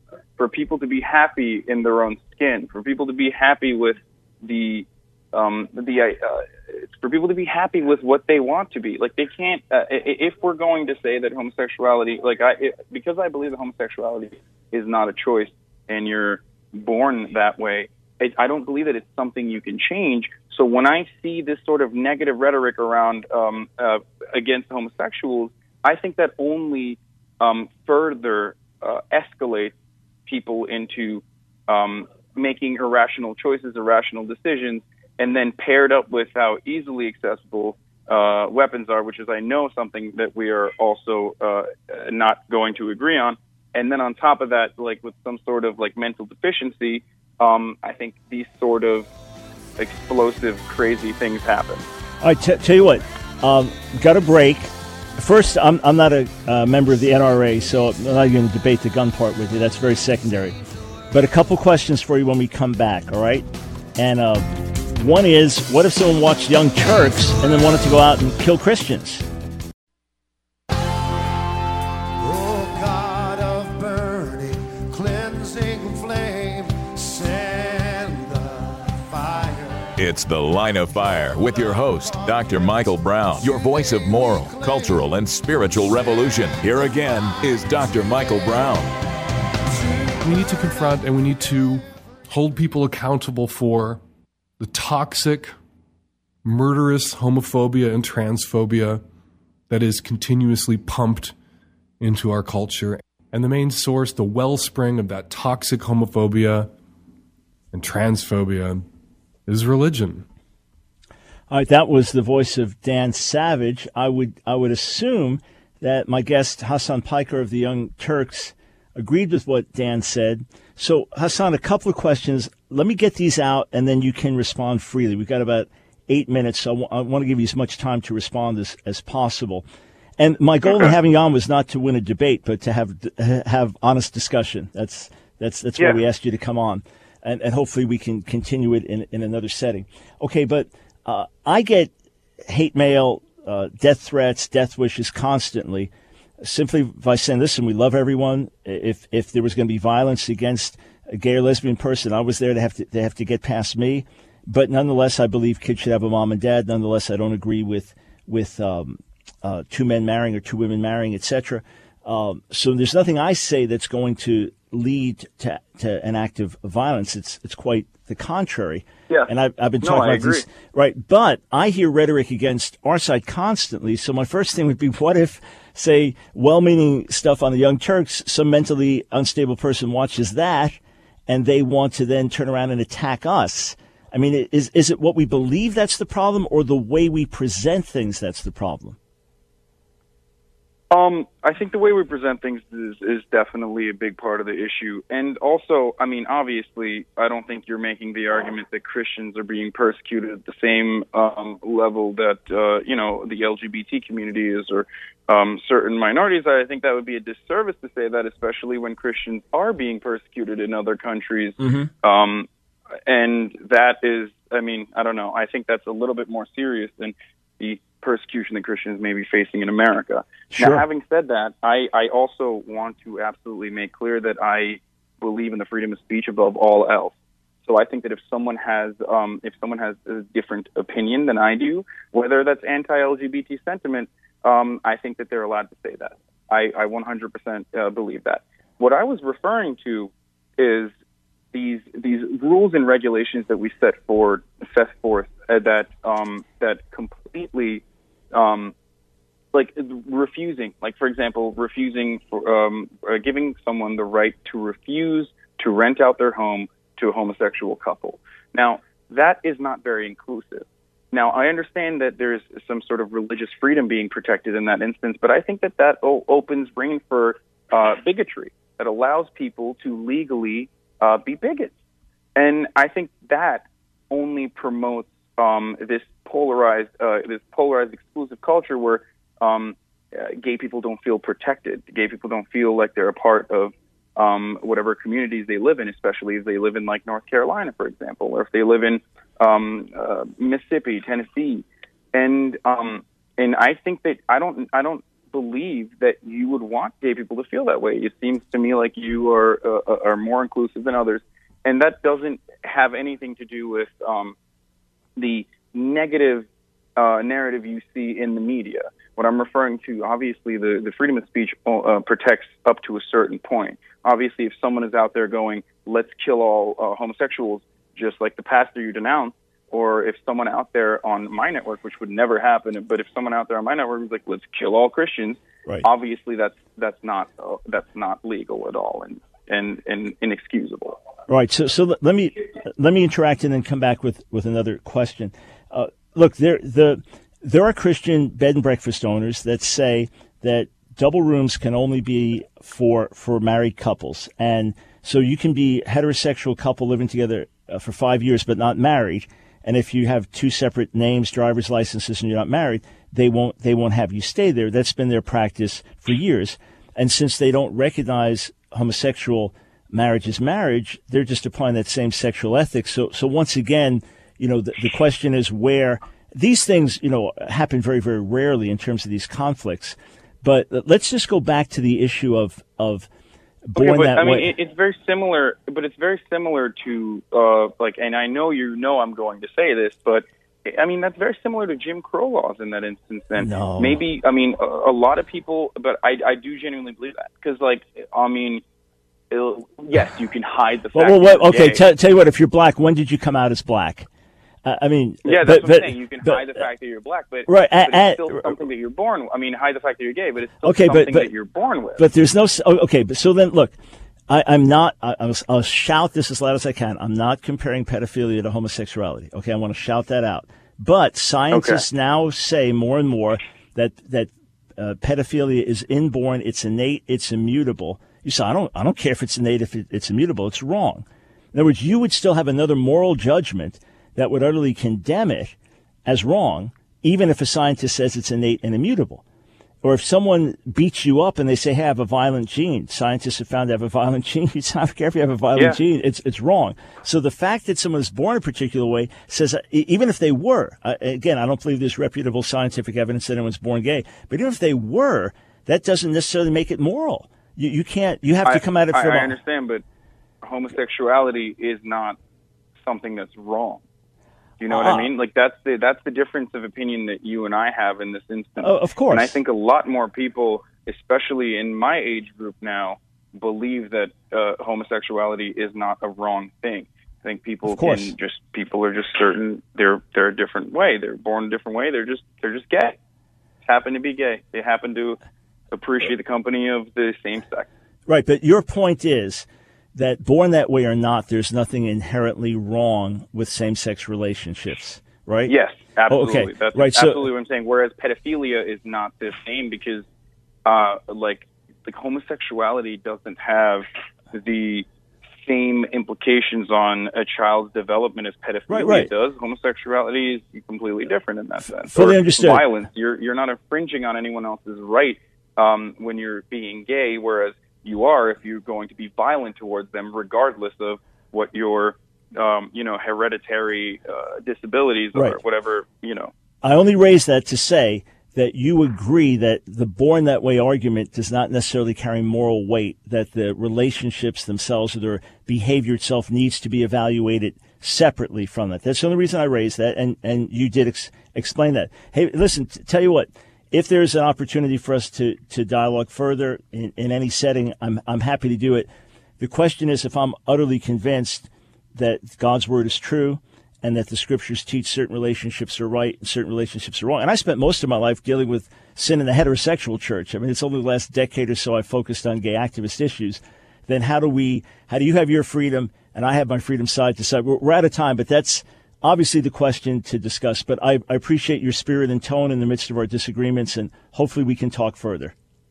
for people to be happy in their own skin, for people to be happy with the um, the uh, for people to be happy with what they want to be. Like they can't. Uh, if we're going to say that homosexuality, like I, it, because I believe that homosexuality is not a choice and you're born that way, it, I don't believe that it's something you can change. So when I see this sort of negative rhetoric around um, uh, against homosexuals, I think that only um, further uh, escalates people into um, making irrational choices, irrational decisions, and then paired up with how easily accessible uh, weapons are, which is, I know, something that we are also uh, not going to agree on. And then on top of that, like with some sort of like mental deficiency, um, I think these sort of explosive, crazy things happen. All right, t- tell you what, um, got a break. First, I'm I'm not a uh, member of the N R A, so I'm not going to debate the gun part with you. That's very secondary. But a couple questions for you when we come back, all right? And uh, one is, what if someone watched Young Turks and then wanted to go out and kill Christians? It's The Line of Fire with your host, Doctor Michael Brown, your voice of moral, cultural, and spiritual revolution. Here again is Doctor Michael Brown. We need to confront and we need to hold people accountable for the toxic, murderous homophobia and transphobia that is continuously pumped into our culture. And the main source, the wellspring of that toxic homophobia and transphobia is religion. All right, that was the voice of Dan Savage. I would I would assume that my guest, Hassan Piker of the Young Turks, agreed with what Dan said. So, Hassan, a couple of questions. Let me get these out, and then you can respond freely. We've got about eight minutes, so I, w- I want to give you as much time to respond as, as possible. And my goal in having you on was not to win a debate, but to have have honest discussion. That's that's that's yeah. why we asked you to come on. And, and hopefully we can continue it in, in another setting. Okay, but uh, I get hate mail, uh, death threats, death wishes constantly, simply by saying, listen, we love everyone. If if there was going to be violence against a gay or lesbian person, I was there to have to, to have to get past me. But nonetheless, I believe kids should have a mom and dad. Nonetheless, I don't agree with with um, uh, two men marrying or two women marrying, et cetera. Um, so there's nothing I say that's going to lead to, to an act of violence. It's it's quite the contrary. Yeah. And I've, I've been no, talking I about agree. this. Right. But I hear rhetoric against our side constantly. So my first thing would be, what if, say, well-meaning stuff on the Young Turks, some mentally unstable person watches that and they want to then turn around and attack us? I mean, is is it what we believe that's the problem, or the way we present things that's the problem? Um, I think the way we present things is, is definitely a big part of the issue. And also, I mean, obviously, I don't think you're making the argument that Christians are being persecuted at the same um, level that, uh, you know, the L G B T community is, or um, certain minorities. I think that would be a disservice to say that, especially when Christians are being persecuted in other countries. Mm-hmm. Um, and that is, I mean, I don't know. I think that's a little bit more serious than the persecution that Christians may be facing in America. Sure. Now, having said that, I, I also want to absolutely make clear that I believe in the freedom of speech above all else. So I think that if someone has um, if someone has a different opinion than I do, whether that's anti-L G B T sentiment, um, I think that they're allowed to say that. I, I one hundred percent uh, believe that. What I was referring to is these these rules and regulations that we set forward set forth uh, that um, that completely um, like refusing, like for example, refusing for um, uh, giving someone the right to refuse to rent out their home to a homosexual couple. Now, that is not very inclusive. Now, I understand that there's some sort of religious freedom being protected in that instance, but I think that that o- opens brain for uh, bigotry, that allows people to legally uh, be bigots. And I think that only promotes um, this polarized, uh, this polarized exclusive culture where um, uh, gay people don't feel protected. Gay people don't feel like they're a part of um, whatever communities they live in, especially if they live in like North Carolina, for example, or if they live in um, uh, Mississippi, Tennessee. And um, and I think that I don't I don't believe that you would want gay people to feel that way. It seems to me like you are uh, are more inclusive than others, and that doesn't have anything to do with um, the negative uh, narrative you see in the media. What I'm referring to, obviously, the, the freedom of speech uh, protects up to a certain point. Obviously, if someone is out there going, let's kill all uh, homosexuals, just like the pastor you denounce, or if someone out there on my network, which would never happen, but if someone out there on my network is like, let's kill all Christians, right. obviously that's that's not uh, that's not legal at all and, and, and inexcusable. Right. So so let me let me interact and then come back with, with another question. Uh, look, there the there are Christian bed and breakfast owners that say that double rooms can only be for for married couples, and so you can be a heterosexual couple living together uh, for five years but not married. And if you have two separate names, driver's licenses, and you're not married, they won't they won't have you stay there. That's been their practice for years. And since they don't recognize homosexual marriage as marriage, they're just applying that same sexual ethics. So so once again, you know, the, the question is where these things, you know, happen very, very rarely in terms of these conflicts. But let's just go back to the issue of of born okay, but, that I way. mean, it, it's very similar, but it's very similar to uh, like, and I know you know I'm going to say this, but I mean that's very similar to Jim Crow laws in that instance. Then no. maybe I mean a, a lot of people, but I I do genuinely believe that because like I mean. It'll, yes, you can hide the fact. Well, well, well okay, gay. T- tell you what. If you're black, when did you come out as black? Uh, I mean, yeah, but, that's what but, I'm saying. You can but, hide the fact that you're black, but, right, but at, it's still something that you're born. I mean, hide the fact that you're gay, but it's still okay, something but, but, that you're born with. But there's no. Okay, but so then look, I, I'm not. I, I'll, I'll shout this as loud as I can. I'm not comparing pedophilia to homosexuality. Okay, I want to shout that out. But scientists okay. now say more and more that that uh, pedophilia is inborn. It's innate. It's immutable. You say, I don't, I don't care if it's innate, if it, it's immutable. It's wrong. In other words, you would still have another moral judgment that would utterly condemn it as wrong, even if a scientist says it's innate and immutable. Or if someone beats you up and they say, hey, I have a violent gene, scientists have found to have a violent gene. You don't care if you have a violent yeah. gene. It's, it's wrong. So the fact that someone is born a particular way says, uh, even if they were, uh, again, I don't believe there's reputable scientific evidence that anyone's born gay, but even if they were, that doesn't necessarily make it moral. You you can't. You have to come at it from. I, I understand, but homosexuality is not something that's wrong. Do you know uh, what I mean? Like that's the that's the difference of opinion that you and I have in this instance. Uh, of course. And I think a lot more people, especially in my age group now, believe that uh, homosexuality is not a wrong thing. I think people can just people are just certain they're they're a different way. They're born a different way. They're just they're just gay. Happen to be gay. They happen to appreciate the company of the same sex. Right, but your point is that born that way or not, there's nothing inherently wrong with same-sex relationships, right? Yes, absolutely. Oh, okay. That's right, absolutely so, what I'm saying. Whereas pedophilia is not the same because, uh, like, like homosexuality doesn't have the same implications on a child's development as pedophilia right, right. does. Homosexuality is completely different in that sense. Fully or understood. Violence. You're you're not infringing on anyone else's right. Um, when you're being gay, whereas you are if you're going to be violent towards them, regardless of what your, um, you know, hereditary uh, disabilities right. or whatever, you know. I only raise that to say that you agree that the born that way argument does not necessarily carry moral weight, that the relationships themselves or their behavior itself needs to be evaluated separately from that. That's the only reason I raised that, and, and you did ex- explain that. Hey, listen, t- tell you what. If there's an opportunity for us to, to dialogue further in, in any setting, I'm I'm happy to do it. The question is if I'm utterly convinced that God's word is true and that the scriptures teach certain relationships are right and certain relationships are wrong. And I spent most of my life dealing with sin in the heterosexual church. I mean, it's only the last decade or so I focused on gay activist issues. Then how do we, how do you have your freedom and I have my freedom side to side? We're, we're out of time, but that's obviously the question to discuss, but I, I appreciate your spirit and tone in the midst of our disagreements, and hopefully we can talk further.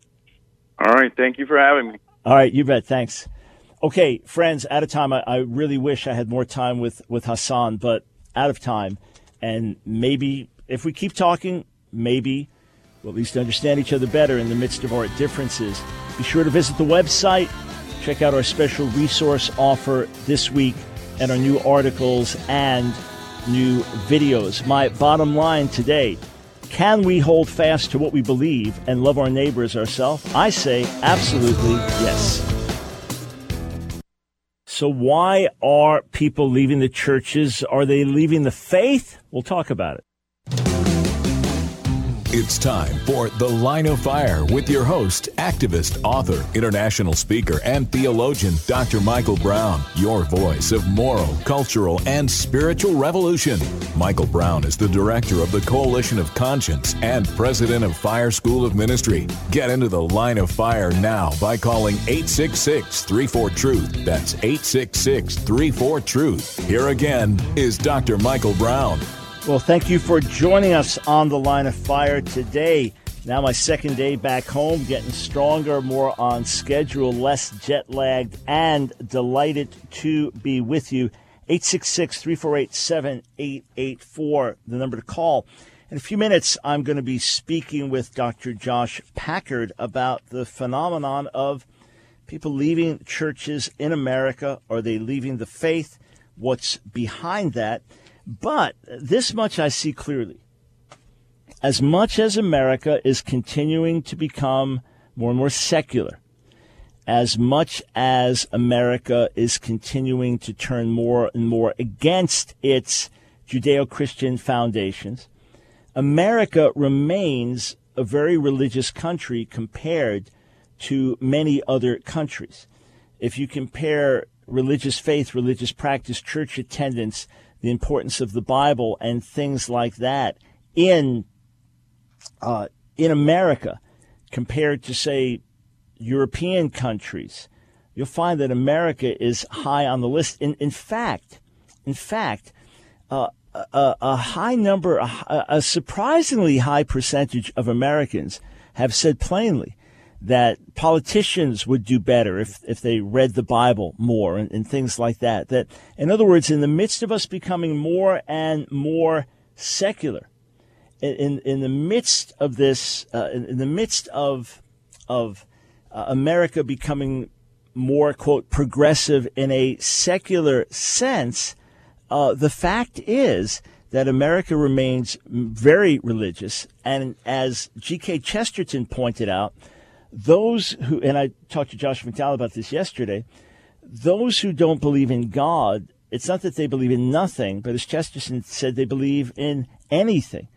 All right. Thank you for having me. All right. You bet. Thanks. Okay, friends, out of time. I, I really wish I had more time with, with Hassan, but out of time. And maybe if we keep talking, maybe we'll at least understand each other better in the midst of our differences. Be sure to visit the website. Check out our special resource offer this week and our new articles and new videos. My bottom line today, Can we hold fast to what we believe and love our neighbor as ourselves? I say absolutely yes. So why are people leaving the churches? Are they leaving the faith? We'll talk about it. It's time for The Line of Fire with your host, activist, author, international speaker, and theologian, Doctor Michael Brown, your voice of moral, cultural, and spiritual revolution. Michael Brown is the director of the Coalition of Conscience and president of Fire School of Ministry. Get into The Line of Fire now by calling eight six six, three four, truth. That's eight six six, three four, truth. Here again is Doctor Michael Brown. Well, thank you for joining us on The Line of Fire today. Now my second day back home, getting stronger, more on schedule, less jet-lagged, and delighted to be with you. eight six six, three four eight, seven eight eight four, the number to call. In a few minutes, I'm going to be speaking with Doctor Josh Packard about the phenomenon of people leaving churches in America. Are they leaving the faith? What's behind that? But this much I see clearly. As much as America is continuing to become more and more secular, as much as America is continuing to turn more and more against its Judeo-Christian foundations, America remains a very religious country compared to many other countries. If you compare religious faith, religious practice, church attendance, the importance of the Bible and things like that in uh, in America compared to, say, European countries, you'll find that America is high on the list. In, in fact, in fact, uh, a, a high number, a, a surprisingly high percentage of Americans have said plainly that politicians would do better if, if they read the Bible more and, and things like that. That, in other words, in the midst of us becoming more and more secular, in in the midst of this, uh, in, in the midst of of uh, America becoming more, quote, progressive in a secular sense, uh, the fact is that America remains very religious. And as G K Chesterton pointed out, those who, and I talked to Josh McDowell about this yesterday, those who don't believe in God, it's not that they believe in nothing, but as Chesterton said, they believe in anything.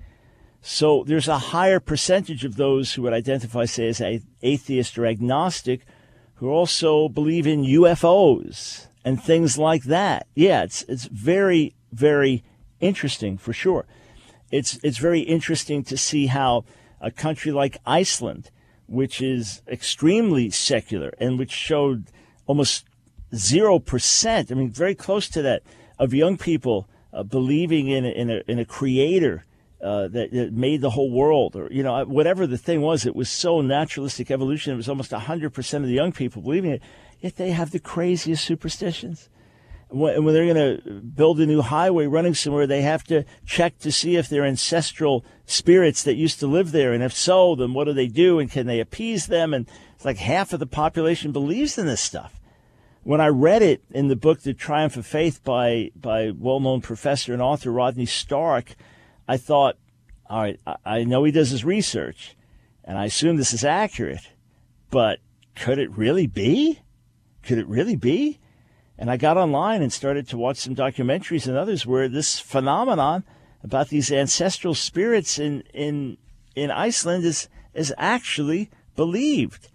So there's a higher percentage of those who would identify, say, as atheist or agnostic, who also believe in U F Os and things like that. Yeah, it's it's very, very interesting for sure. It's it's very interesting to see how a country like Iceland, which is extremely secular and which showed almost zero percent, I mean, very close to that, of young people uh, believing in a, in a, in a creator uh, that, that made the whole world, or, you know, whatever the thing was. It was so naturalistic evolution. It was almost one hundred percent of the young people believing it, yet they have the craziest superstitions. When, when they're going to build a new highway running somewhere, they have to check to see if they're ancestral spirits that used to live there. And if so, then what do they do? And can they appease them? And it's like half of the population believes in this stuff. When I read it in the book, The Triumph of Faith by, by well-known professor and author Rodney Stark, I thought, all right, I, I know he does his research, and I assume this is accurate, but could it really be? Could it really be? And I got online and started to watch some documentaries and others where this phenomenon about these ancestral spirits in in in Iceland is is actually believed.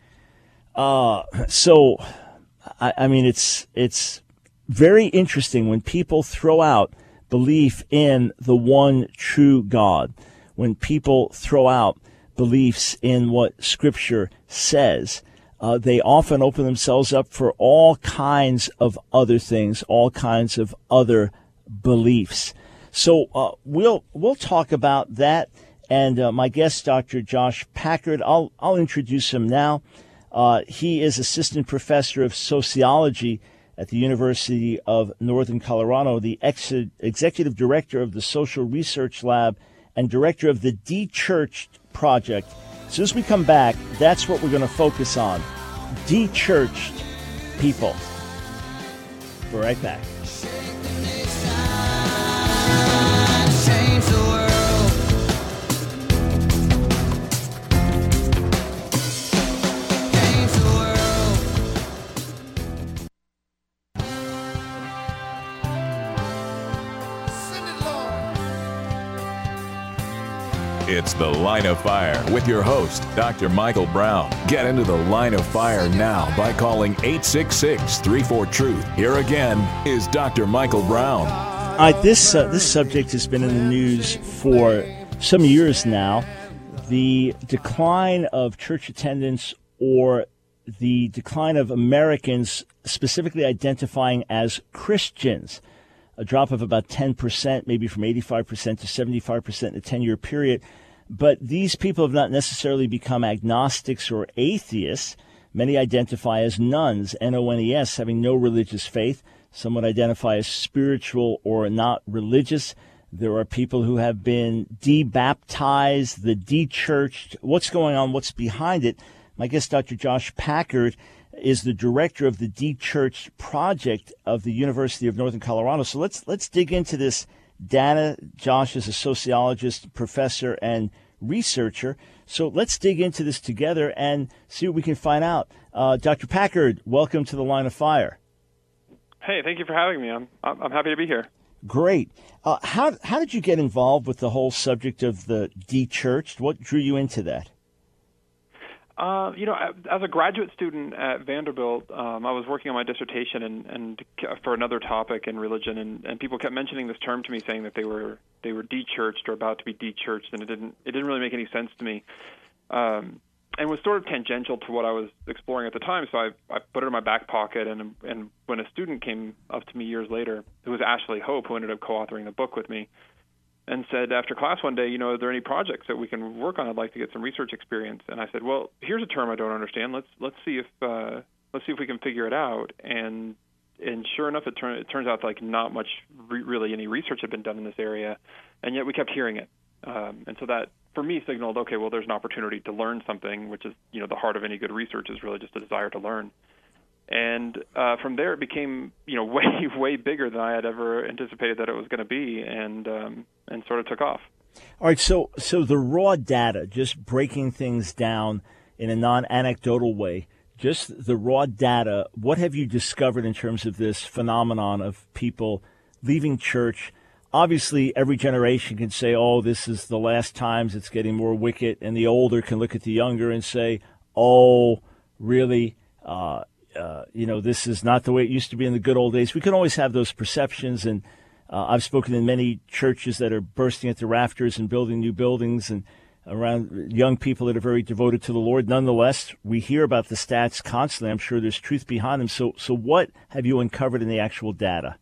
Uh, so, I, I mean, it's it's very interesting when people throw out belief in the one true God, when people throw out beliefs in what Scripture says. Uh, they often open themselves up for all kinds of other things, all kinds of other beliefs. So uh, we'll we'll talk about that. And uh, my guest, Doctor Josh Packard, I'll I'll introduce him now. Uh, he is assistant professor of sociology at the University of Northern Colorado, the ex- executive director of the Social Research Lab, and director of the De-Churched Project. As soon as we come back, that's what we're going to focus on. De-churched people. We're right back. Change the world. It's The Line of Fire with your host, Doctor Michael Brown. Get into the Line of Fire now by calling eight six six, three four, truth. Here again is Doctor Michael Brown. All right, this, uh, this subject has been in the news for some years now. The decline of church attendance, or the decline of Americans specifically identifying as Christians, a drop of about ten percent, maybe from eighty-five percent to seventy-five percent in a ten-year period. But these people have not necessarily become agnostics or atheists. Many identify as nones, N O N E S, having no religious faith. Some would identify as spiritual or not religious. There are people who have been de-baptized, the de-churched. What's going on? What's behind it? My guest, Doctor Josh Packard, is the director of the De-Churched Project of the University of Northern Colorado. So let's let's dig into this data. Josh is a sociologist, professor, and researcher. So let's dig into this together and see what we can find out. Uh, Doctor Packard, welcome to the Line of Fire. Hey, thank you for having me. I'm I'm happy to be here. Great. Uh, how how did you get involved with the whole subject of the de-churched? What drew you into that? Uh, you know, as a graduate student at Vanderbilt, um, I was working on my dissertation and, and for another topic in religion, and, and people kept mentioning this term to me, saying that they were they were de-churched or about to be de-churched, and it didn't it didn't really make any sense to me. Um, and was sort of tangential to what I was exploring at the time, so I, I put it in my back pocket, and and when a student came up to me years later, it was Ashley Hope, who ended up co-authoring the book with me, and said after class one day, you know, are there any projects that we can work on? I'd like to get some research experience. And I said, well, here's a term I don't understand. Let's let's see if uh, let's see if we can figure it out. And and sure enough, it, turn, it turns out like not much re- really any research had been done in this area, and yet we kept hearing it. Um, and so that, for me, signaled, okay, well, there's an opportunity to learn something, which is, you know, the heart of any good research is really just a desire to learn. And uh, from there, it became, you know, way, way bigger than I had ever anticipated that it was going to be, and um, and sort of took off. All right, so so the raw data, just breaking things down in a non-anecdotal way, just the raw data, what have you discovered in terms of this phenomenon of people leaving church? Obviously, every generation can say, oh, this is the last times, it's getting more wicked, and the older can look at the younger and say, oh, really, uh, uh, you know, this is not the way it used to be in the good old days. We can always have those perceptions, and uh, I've spoken in many churches that are bursting at the rafters and building new buildings and around young people that are very devoted to the Lord. Nonetheless, we hear about the stats constantly. I'm sure there's truth behind them. So, so what have you uncovered in the actual data?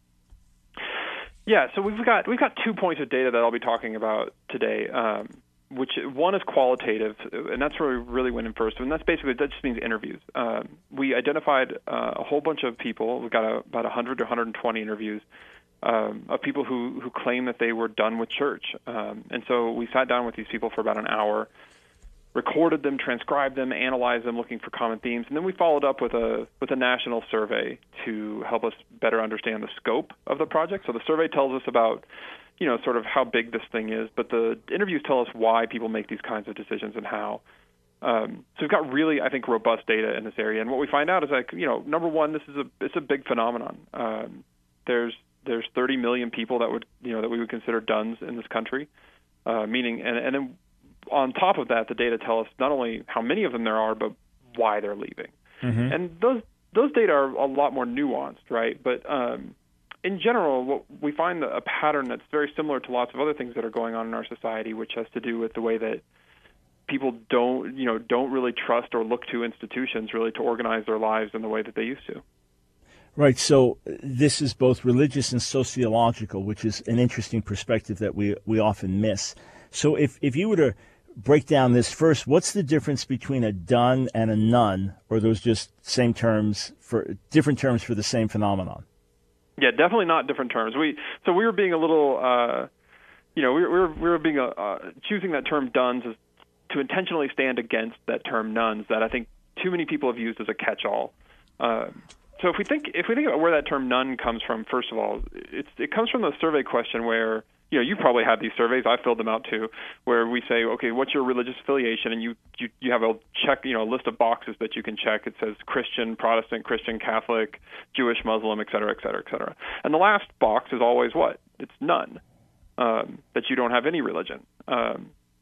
Yeah, so we've got we've got two points of data that I'll be talking about today. Um, which one is qualitative, and that's where we really went in first. And that's basically that just means interviews. Um, we identified uh, a whole bunch of people. We've got a, about one hundred to one hundred twenty interviews um, of people who who claim that they were done with church. Um, and so we sat down with these people for about an hour, recorded them, transcribed them, analyzed them, looking for common themes, and then we followed up with a with a national survey to help us better understand the scope of the project. So the survey tells us about, you know, sort of how big this thing is, but the interviews tell us why people make these kinds of decisions and how. Um, so we've got really, I think, robust data in this area, and what we find out is like, you know, number one, this is a it's a big phenomenon. Um, there's there's thirty million people that would you know that we would consider duns in this country, uh, meaning, and and then. On top of that, the data tell us not only how many of them there are, but why they're leaving. Mm-hmm. And those those data are a lot more nuanced, right? But um, in general, what we find a pattern that's very similar to lots of other things that are going on in our society, which has to do with the way that people don't, you know, don't really trust or look to institutions really to organize their lives in the way that they used to. Right. So this is both religious and sociological, which is an interesting perspective that we we often miss. So if, if you were to break down this first, what's the difference between a dun and a none, or are those just same terms for different terms for the same phenomenon? Yeah, definitely not different terms. We so we were being a little, uh, you know, we were we were being a, uh, choosing that term duns as, to intentionally stand against that term nuns that I think too many people have used as a catch-all. Uh, so if we think if we think about where that term nun comes from, first of all, it's it comes from the survey question where. You know, you probably have these surveys. I filled them out too, where we say, okay, what's your religious affiliation? And you, you, you have a check, you know, a list of boxes that you can check. It says Christian, Protestant, Christian, Catholic, Jewish, Muslim, et cetera, et cetera, et cetera. And the last box is always what? It's none, um, that you don't have any religion. Um,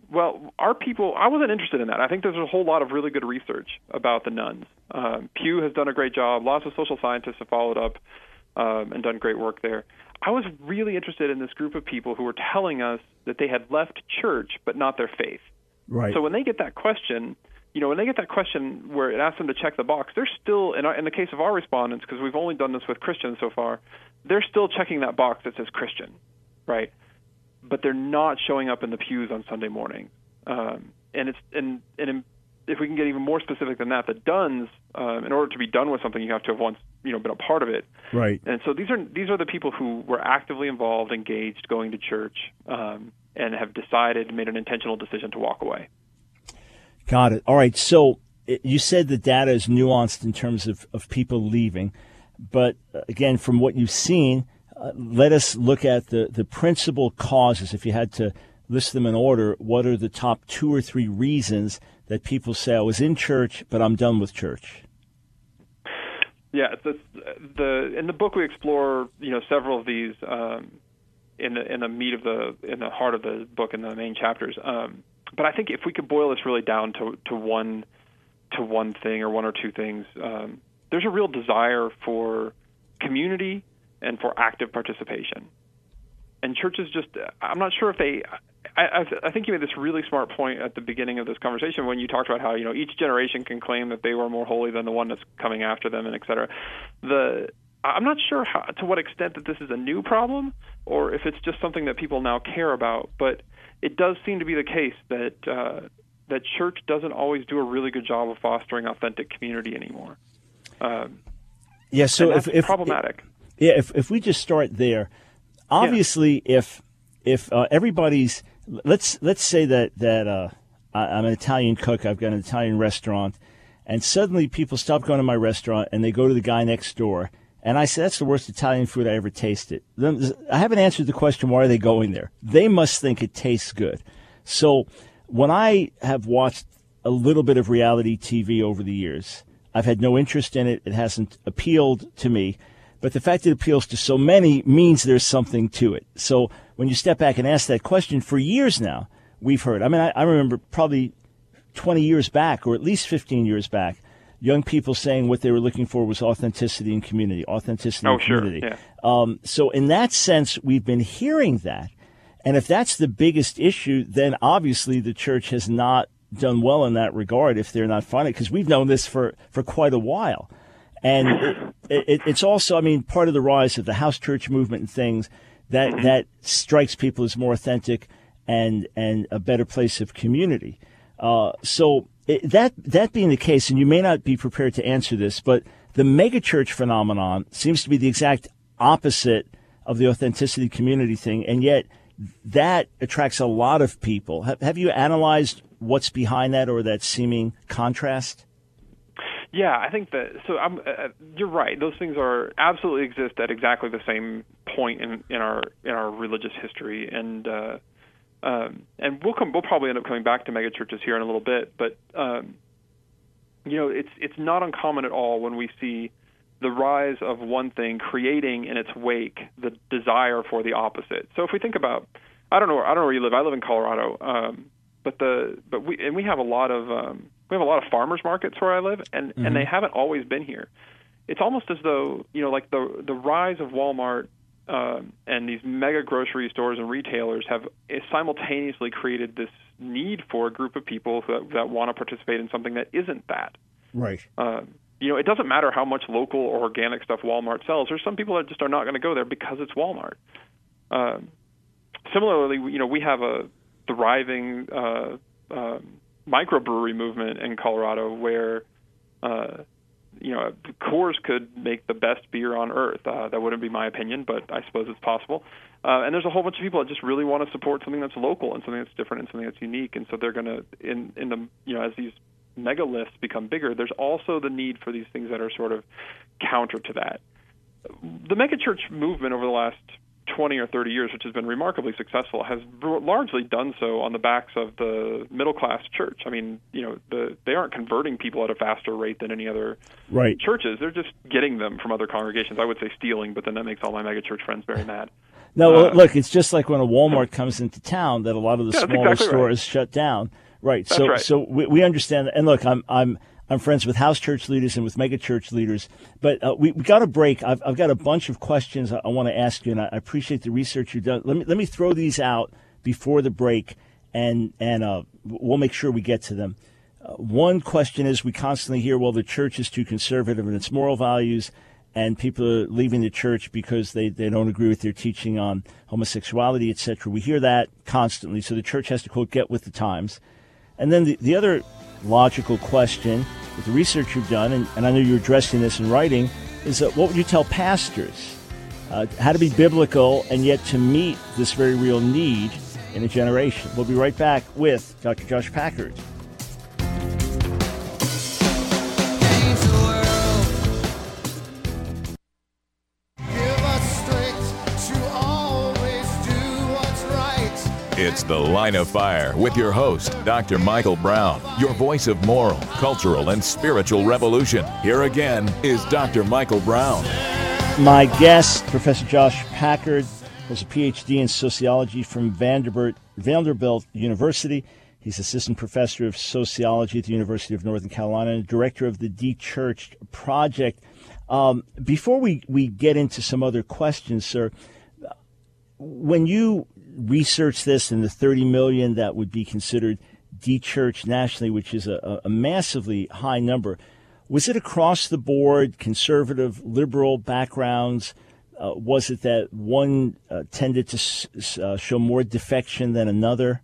well, our people, I wasn't interested in that. I think there's a whole lot of really good research about the nuns. Um, Pew has done a great job. Lots of social scientists have followed up um, and done great work there. I was really interested in this group of people who were telling us that they had left church but not their faith. Right. So when they get that question, you know, when they get that question where it asks them to check the box, they're still, in, our, in the case of our respondents, because we've only done this with Christians so far, they're still checking that box that says Christian, right? But they're not showing up in the pews on Sunday morning. Um, and it's and, and if we can get even more specific than that, the duns, um, in order to be done with something, you have to have once, you know, been a part of it. Right. And so these are these are the people who were actively involved, engaged, going to church, um, and have decided, made an intentional decision to walk away. Got it. All right. So you said the data is nuanced in terms of, of people leaving. But again, from what you've seen, uh, let us look at the, the principal causes. If you had to list them in order, what are the top two or three reasons that people say, I was in church, but I'm done with church? Yeah, the, the in the book we explore, you know, several of these um, in the in the meat of the in the heart of the book in the main chapters. Um, but I think if we could boil this really down to to one to one thing or one or two things, um, there's a real desire for community and for active participation. And churches just, I'm not sure if they, I, I think you made this really smart point at the beginning of this conversation when you talked about how, you know, each generation can claim that they were more holy than the one that's coming after them and et cetera. The, I'm not sure how, to what extent that this is a new problem or if it's just something that people now care about, but it does seem to be the case that uh, that church doesn't always do a really good job of fostering authentic community anymore. Um, yeah, so that's if, if problematic. Yeah, if if we just start there, obviously, yeah. if if uh, everybody's let's let's say that that uh, I, I'm an Italian cook, I've got an Italian restaurant, and suddenly people stop going to my restaurant and they go to the guy next door, and I say that's the worst Italian food I ever tasted. Then I haven't answered the question, why are they going there? They must think it tastes good. So when I have watched a little bit of reality T V over the years, I've had no interest in it. It hasn't appealed to me. But the fact that it appeals to so many means there's something to it. So when you step back and ask that question, for years now, we've heard. I mean, I, I remember probably twenty years back, or at least fifteen years back, young people saying what they were looking for was authenticity and community, authenticity oh, and community. Sure. Yeah. Um, so in that sense, we've been hearing that. And if that's the biggest issue, then obviously the church has not done well in that regard if they're not finding it, because we've known this for, for quite a while. And it, it, it's also, I mean, part of the rise of the house church movement and things that, mm-hmm. that strikes people as more authentic and and a better place of community. Uh, so it, that that being the case, and you may not be prepared to answer this, but the megachurch phenomenon seems to be the exact opposite of the authenticity community thing, and yet that attracts a lot of people. Have, have you analyzed what's behind that or that seeming contrast? Yeah, I think that, so I'm, uh, you're right. Those things are absolutely exist at exactly the same point in, in our in our religious history, and uh, um, and we'll come, we'll probably end up coming back to megachurches here in a little bit. But um, you know, it's it's not uncommon at all when we see the rise of one thing creating in its wake the desire for the opposite. So if we think about, I don't know, I don't know where you live. I live in Colorado, um, but the but we and we have a lot of um, we have a lot of farmers markets where I live, and, mm-hmm. and they haven't always been here. It's almost as though, you know, like the the rise of Walmart uh, and these mega grocery stores and retailers have simultaneously created this need for a group of people who, that want to participate in something that isn't that. Right. Um, you know, it doesn't matter how much local or organic stuff Walmart sells. There's some people that just are not going to go there because it's Walmart. Um, similarly, you know, we have a thriving uh, um, microbrewery movement in Colorado where, uh, you know, Coors could make the best beer on earth. Uh, that wouldn't be my opinion, but I suppose it's possible. Uh, and there's a whole bunch of people that just really want to support something that's local and something that's different and something that's unique. And so they're going to, in, in the, you know, as these mega lists become bigger, there's also the need for these things that are sort of counter to that. The megachurch movement over the last twenty or thirty years, which has been remarkably successful, has largely done so on the backs of the middle-class church. I mean, you know, the, they aren't converting people at a faster rate than any other right. churches. They're just getting them from other congregations. I would say stealing, but then that makes all my megachurch friends very mad. No, well, Uh, look, it's just like when a Walmart comes into town that a lot of the Yeah, that's smaller exactly stores right. shut down. Right. That's so right. so we, we understand that. And look, I'm I'm I'm friends with house church leaders and with mega church leaders, but uh, we we got a break. I've I've got a bunch of questions I, I want to ask you, and I, I appreciate the research you've done. Let me let me throw these out before the break, and and uh, we'll make sure we get to them. Uh, one question is, we constantly hear, well, the church is too conservative in its moral values, and people are leaving the church because they, they don't agree with their teaching on homosexuality, et cetera. We hear that constantly, so the church has to, quote, get with the times. And then the, the other logical question, with the research you've done, and, and I know you're addressing this in writing, is that what would you tell pastors uh, how to be biblical and yet to meet this very real need in a generation? We'll be right back with Doctor Josh Packard. It's The Line of Fire with your host, Doctor Michael Brown, your voice of moral, cultural, and spiritual revolution. Here again is Doctor Michael Brown. My guest, Professor Josh Packard, was a P H D in sociology from Vanderbilt, Vanderbilt University. He's assistant professor of sociology at the University of Northern Carolina and director of the De-Churched Project. Um, before we, we get into some other questions, sir, when you research this and the thirty million that would be considered de-churched nationally, which is a, a massively high number, was it across the board, conservative, liberal backgrounds? Uh, was it that one uh, tended to uh, show more defection than another?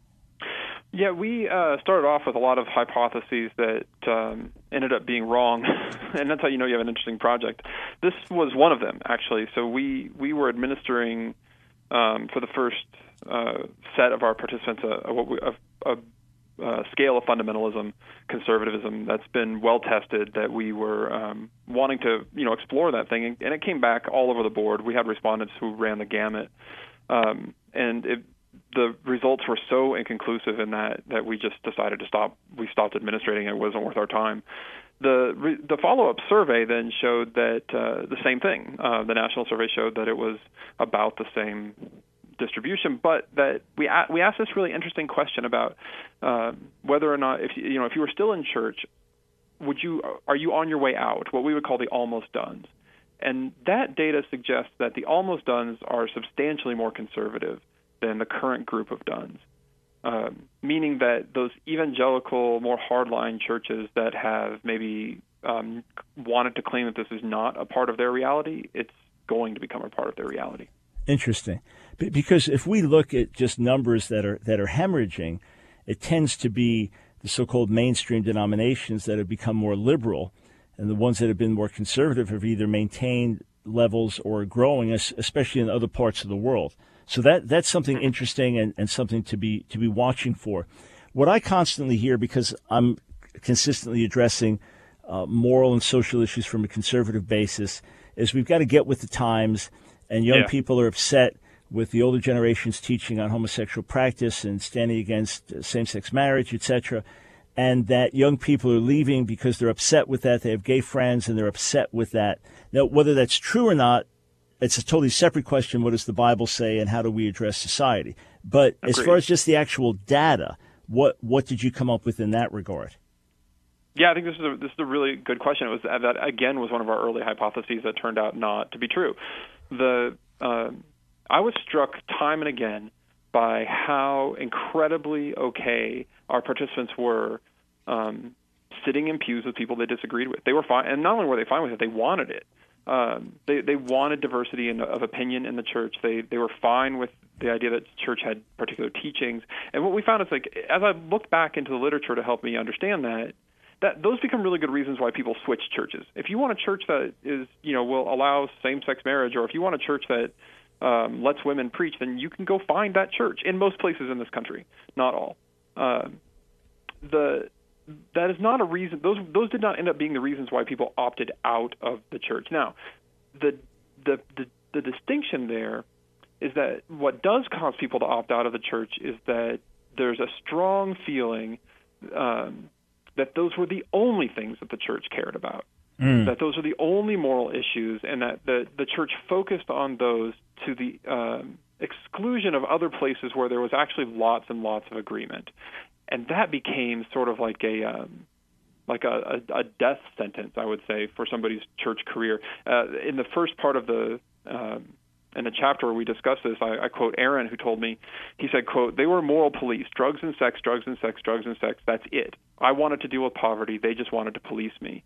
Yeah, we uh, started off with a lot of hypotheses that um, ended up being wrong, and that's how you know you have an interesting project. This was one of them, actually. So we, we were administering Um, for the first uh, set of our participants, a, a, a, a, a scale of fundamentalism, conservatism that's been well tested. That we were um, wanting to, you know, explore that thing, and, and it came back all over the board. We had respondents who ran the gamut, um, and it, the results were so inconclusive in that that we just decided to stop. We stopped administrating it. It wasn't worth our time. The the follow-up survey then showed that uh, the same thing. Uh, the national survey showed that it was about the same distribution, but that we a- we asked this really interesting question about uh, whether or not, if you know, if you were still in church, would you are you on your way out? What we would call the almost dones, and that data suggests that the almost dones are substantially more conservative than the current group of dones. Um, meaning that those evangelical, more hardline churches that have maybe um, wanted to claim that this is not a part of their reality, it's going to become a part of their reality. Interesting. B- because if we look at just numbers that are that are hemorrhaging, it tends to be the so-called mainstream denominations that have become more liberal, and the ones that have been more conservative have either maintained levels or growing, especially in other parts of the world. So that that's something interesting and, and something to be to be watching for. What I constantly hear, because I'm consistently addressing uh, moral and social issues from a conservative basis, is we've got to get with the times, and young Yeah. people are upset with the older generation's teaching on homosexual practice and standing against uh, same-sex marriage, et cetera, and that young people are leaving because they're upset with that. They have gay friends, and they're upset with that. Now, whether that's true or not, it's a totally separate question. What does the Bible say, and how do we address society? But Agreed. as far as just the actual data, what what did you come up with in that regard? Yeah, I think this is a, this is a really good question. It was that again was one of our early hypotheses that turned out not to be true. The uh, I was struck time and again by how incredibly okay our participants were um, sitting in pews with people they disagreed with. They were fine, and not only were they fine with it, they wanted it. Um, they they wanted diversity in, of opinion in the church. They they were fine with the idea that the church had particular teachings. And what we found is, like, as I looked back into the literature to help me understand that, that those become really good reasons why people switch churches. If you want a church that is, you know, will allow same-sex marriage, or if you want a church that um, lets women preach, then you can go find that church in most places in this country, not all. Uh, the That is not a reason. Those those did not end up being the reasons why people opted out of the church. Now, the the the, the distinction there is that what does cause people to opt out of the church is that there's a strong feeling um, that those were the only things that the church cared about. mm. that those are the only moral issues, and that the, the church focused on those to the um, exclusion of other places where there was actually lots and lots of agreement. And that became sort of like a um, like a, a, a death sentence, I would say, for somebody's church career. Uh, in the first part of the um, in the chapter where we discuss this, I, I quote Aaron, who told me, he said, quote, "They were moral police, drugs and sex, drugs and sex, drugs and sex. That's it. I wanted to deal with poverty. They just wanted to police me."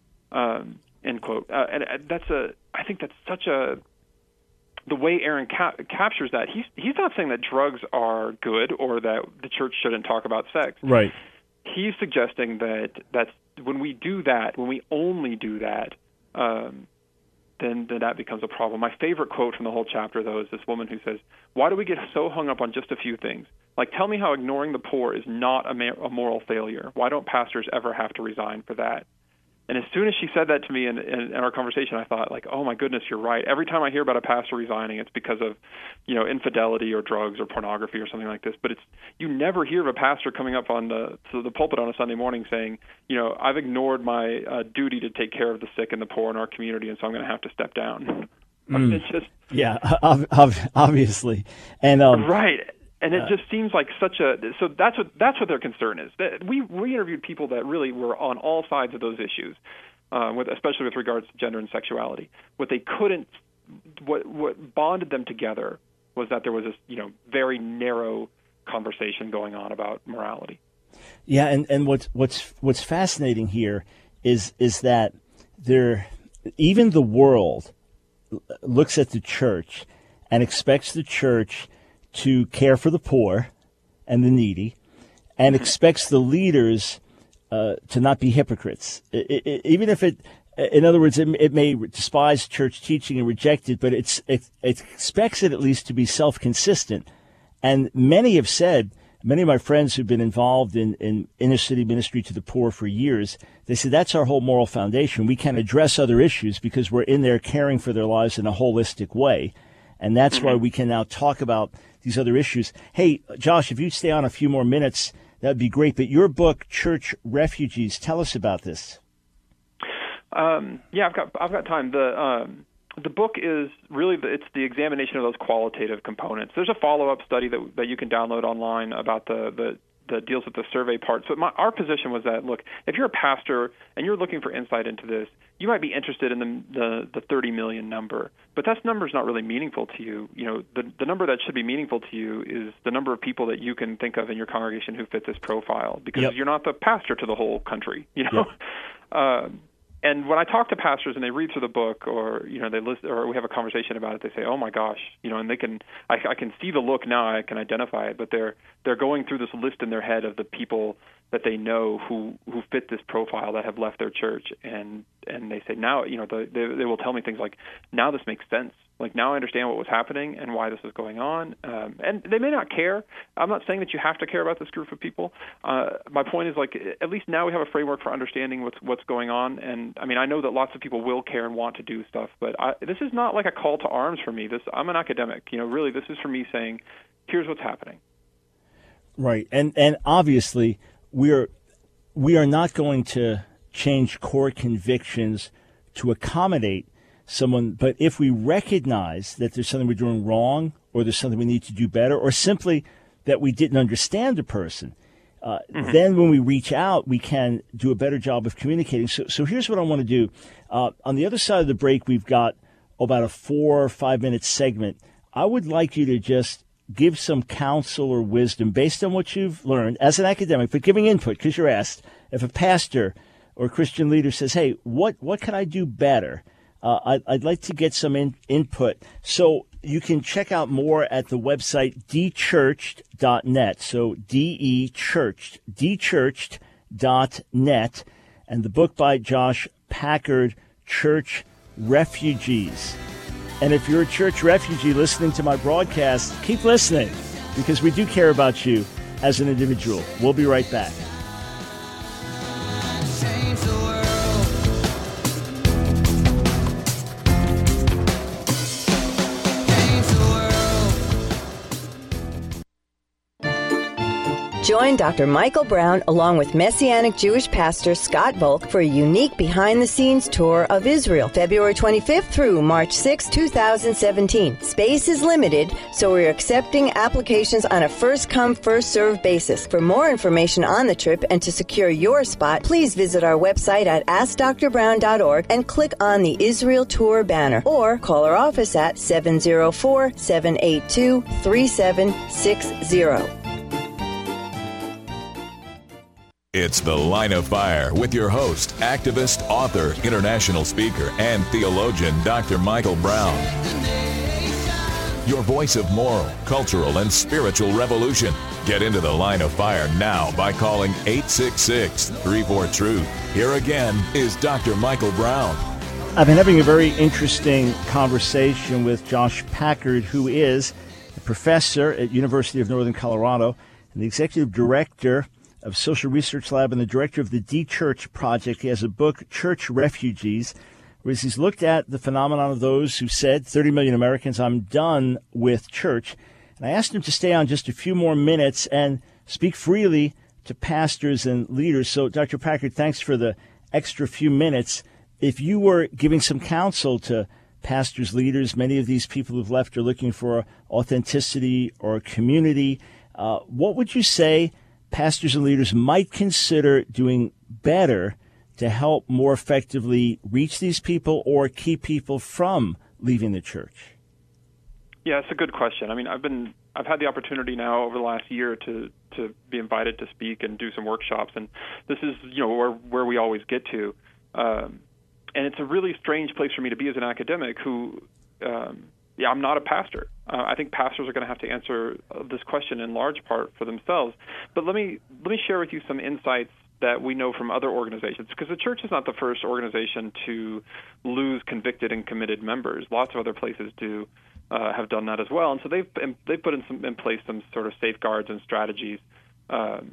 Um, end quote. Uh, and that's a, I think that's such a, the way Aaron ca- captures that. He's he's not saying that drugs are good or that the church shouldn't talk about sex. Right. He's suggesting that that's when we do that, when we only do that, um, then, then that becomes a problem. My favorite quote from the whole chapter, though, is this woman who says, "Why do we get so hung up on just a few things? Like, tell me how ignoring the poor is not a, ma- a moral failure. Why don't pastors ever have to resign for that?" And as soon as she said that to me in, in, in our conversation, I thought, like, oh, my goodness, you're right. Every time I hear about a pastor resigning, it's because of, you know, infidelity or drugs or pornography or something like this. But it's you never hear of a pastor coming up on the to the pulpit on a Sunday morning saying, you know, I've ignored my uh, duty to take care of the sick and the poor in our community, and so I'm going to have to step down. Mm. It's just yeah, obviously, and um, right. And it just seems like such a so that's what that's what their concern is. We we interviewed people that really were on all sides of those issues, uh, with especially with regards to gender and sexuality. What they couldn't, what what bonded them together was that there was this you know very narrow conversation going on about morality. Yeah, and, and what's what's what's fascinating here is is that there even the world looks at the church and expects the church to care for the poor and the needy, and expects the leaders uh, to not be hypocrites. It, it, even if it, in other words, it, it may despise church teaching and reject it, but it's, it, it expects it at least to be self-consistent. And many have said, many of my friends who've been involved in, in inner city ministry to the poor for years, they say that's our whole moral foundation. We can address other issues because we're in there caring for their lives in a holistic way. And that's why we can now talk about these other issues. Hey, Josh, if you'd stay on a few more minutes, that would be great. But your book, Church Refugees, tell us about this. Um, yeah, I've got I've got time. The um, the book is really the, it's the examination of those qualitative components. There's a follow-up study that that you can download online about the the that deals with the survey part. So my, our position was that, look, if you're a pastor and you're looking for insight into this, you might be interested in the the, the thirty million number, but that number is not really meaningful to you. You know, the the number that should be meaningful to you is the number of people that you can think of in your congregation who fit this profile, because yep. you're not the pastor to the whole country. You know. Yep. Um, And when I talk to pastors and they read through the book, or you know they listen, or we have a conversation about it, they say, "Oh my gosh," you know, and they can, I, I can see the look now, I can identify it, but they're they're going through this list in their head of the people that they know who who fit this profile that have left their church, and and they say now, you know, the, they they will tell me things like, "Now this makes sense. Like now I understand what was happening and why this was going on." Um, and they may not care. I'm not saying that you have to care about this group of people. Uh, my point is, like, at least now we have a framework for understanding what's what's going on. And I mean, I know that lots of people will care and want to do stuff, but I, this is not like a call to arms for me. This I'm an academic. You know, really, this is for me saying, here's what's happening. Right, and and obviously we are we are not going to change core convictions to accommodate someone, but if we recognize that there's something we're doing wrong, or there's something we need to do better, or simply that we didn't understand a person, uh, mm-hmm. then when we reach out, we can do a better job of communicating. So, so here's what I want to do. Uh, on the other side of the break, we've got about a four or five minute segment. I would like you to just give some counsel or wisdom based on what you've learned as an academic, but giving input, because you're asked. If a pastor or a Christian leader says, hey, what, what can I do better? Uh, I'd, I'd like to get some in, input. So you can check out more at the website de churched dot net. So D-E churched, de churched dot net. And the book by Josh Packard, Church Refugees. And if you're a church refugee listening to my broadcast, keep listening, because we do care about you as an individual. We'll be right back. Join Doctor Michael Brown along with Messianic Jewish pastor Scott Volk for a unique behind-the-scenes tour of Israel, February twenty-fifth through March sixth, twenty seventeen. Space is limited, so we're accepting applications on a first-come, first-served basis. For more information on the trip and to secure your spot, please visit our website at ask dr brown dot org and click on the Israel Tour banner, or call our office at seven oh four, seven eight two, three seven six zero. It's The Line of Fire with your host, activist, author, international speaker, and theologian, Doctor Michael Brown. Your voice of moral, cultural, and spiritual revolution. Get into The Line of Fire now by calling eight six six, three four, truth. Here again is Doctor Michael Brown. I've been having a very interesting conversation with Josh Packard, who is a professor at University of Northern Colorado and the executive director of Social Research Lab and the director of the D-Church Project. He has a book, Church Refugees, where he's looked at the phenomenon of those who said, thirty million Americans, I'm done with church. And I asked him to stay on just a few more minutes and speak freely to pastors and leaders. So, Doctor Packard, thanks for the extra few minutes. If you were giving some counsel to pastors, leaders, many of these people who've left are looking for authenticity or community, uh, what would you say pastors and leaders might consider doing better to help more effectively reach these people or keep people from leaving the church? Yeah, it's a good question. I mean, I've been I've had the opportunity now over the last year to to be invited to speak and do some workshops, and this is you know where where we always get to, um, and it's a really strange place for me to be as an academic who. Um, Yeah, I'm not a pastor. Uh, I think pastors are going to have to answer uh, this question in large part for themselves. But let me let me share with you some insights that we know from other organizations, because the church is not the first organization to lose convicted and committed members. Lots of other places do uh, have done that as well, and so they've they've put in some in place some sort of safeguards and strategies um,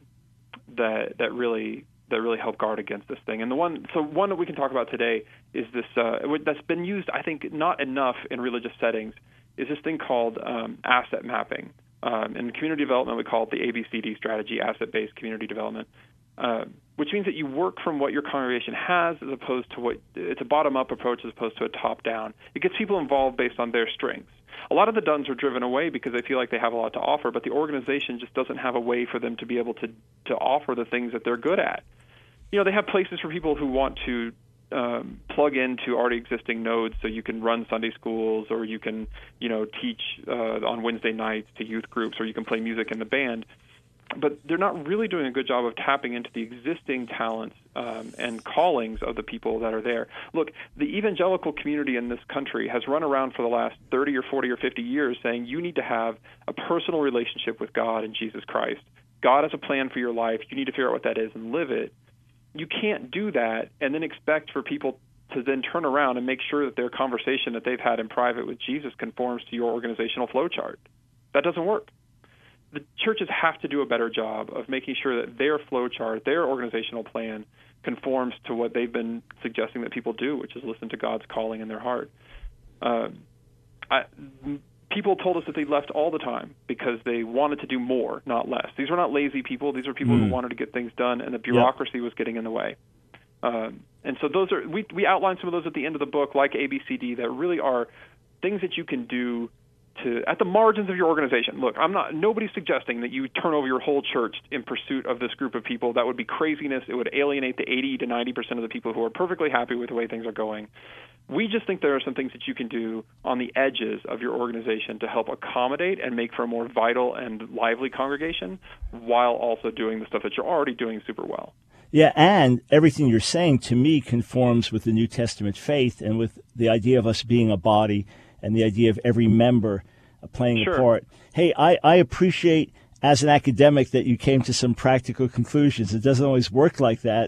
that that really. that really help guard against this thing. And the one, so one that we can talk about today is this, uh, that's been used, I think, not enough in religious settings, is this thing called um, asset mapping. Um, in community development, we call it the A B C D strategy, asset-based community development, uh, which means that you work from what your congregation has as opposed to what, it's a bottom-up approach as opposed to a top-down. It gets people involved based on their strengths. A lot of the Duns are driven away because they feel like they have a lot to offer, but the organization just doesn't have a way for them to be able to, to offer the things that they're good at. You know, they have places for people who want to um, plug into already existing nodes, so you can run Sunday schools, or you can, you know, teach uh, on Wednesday nights to youth groups, or you can play music in the band. But they're not really doing a good job of tapping into the existing talents um, and callings of the people that are there. Look, the evangelical community in this country has run around for the last thirty or forty or fifty years saying you need to have a personal relationship with God and Jesus Christ. God has a plan for your life. You need to figure out what that is and live it. You can't do that and then expect for people to then turn around and make sure that their conversation that they've had in private with Jesus conforms to your organizational flowchart. That doesn't work. The churches have to do a better job of making sure that their flowchart, their organizational plan, conforms to what they've been suggesting that people do, which is listen to God's calling in their heart. Uh, I, people told us that they left all the time because they wanted to do more, not less. These were not lazy people. These were people mm. who wanted to get things done, and the bureaucracy yep. was getting in the way. Um, and so those are we, we outlined some of those at the end of the book, like A B C D, that really are things that you can do to at the margins of your organization. Look, I'm not nobody's suggesting that you turn over your whole church in pursuit of this group of people. That would be craziness. It would alienate the eighty to ninety percent of the people who are perfectly happy with the way things are going. We just think there are some things that you can do on the edges of your organization to help accommodate and make for a more vital and lively congregation, while also doing the stuff that you're already doing super well. Yeah, and everything you're saying to me conforms with the New Testament faith and with the idea of us being a body and the idea of every member playing sure. a part. Hey, I, I appreciate as an academic that you came to some practical conclusions. It doesn't always work like that,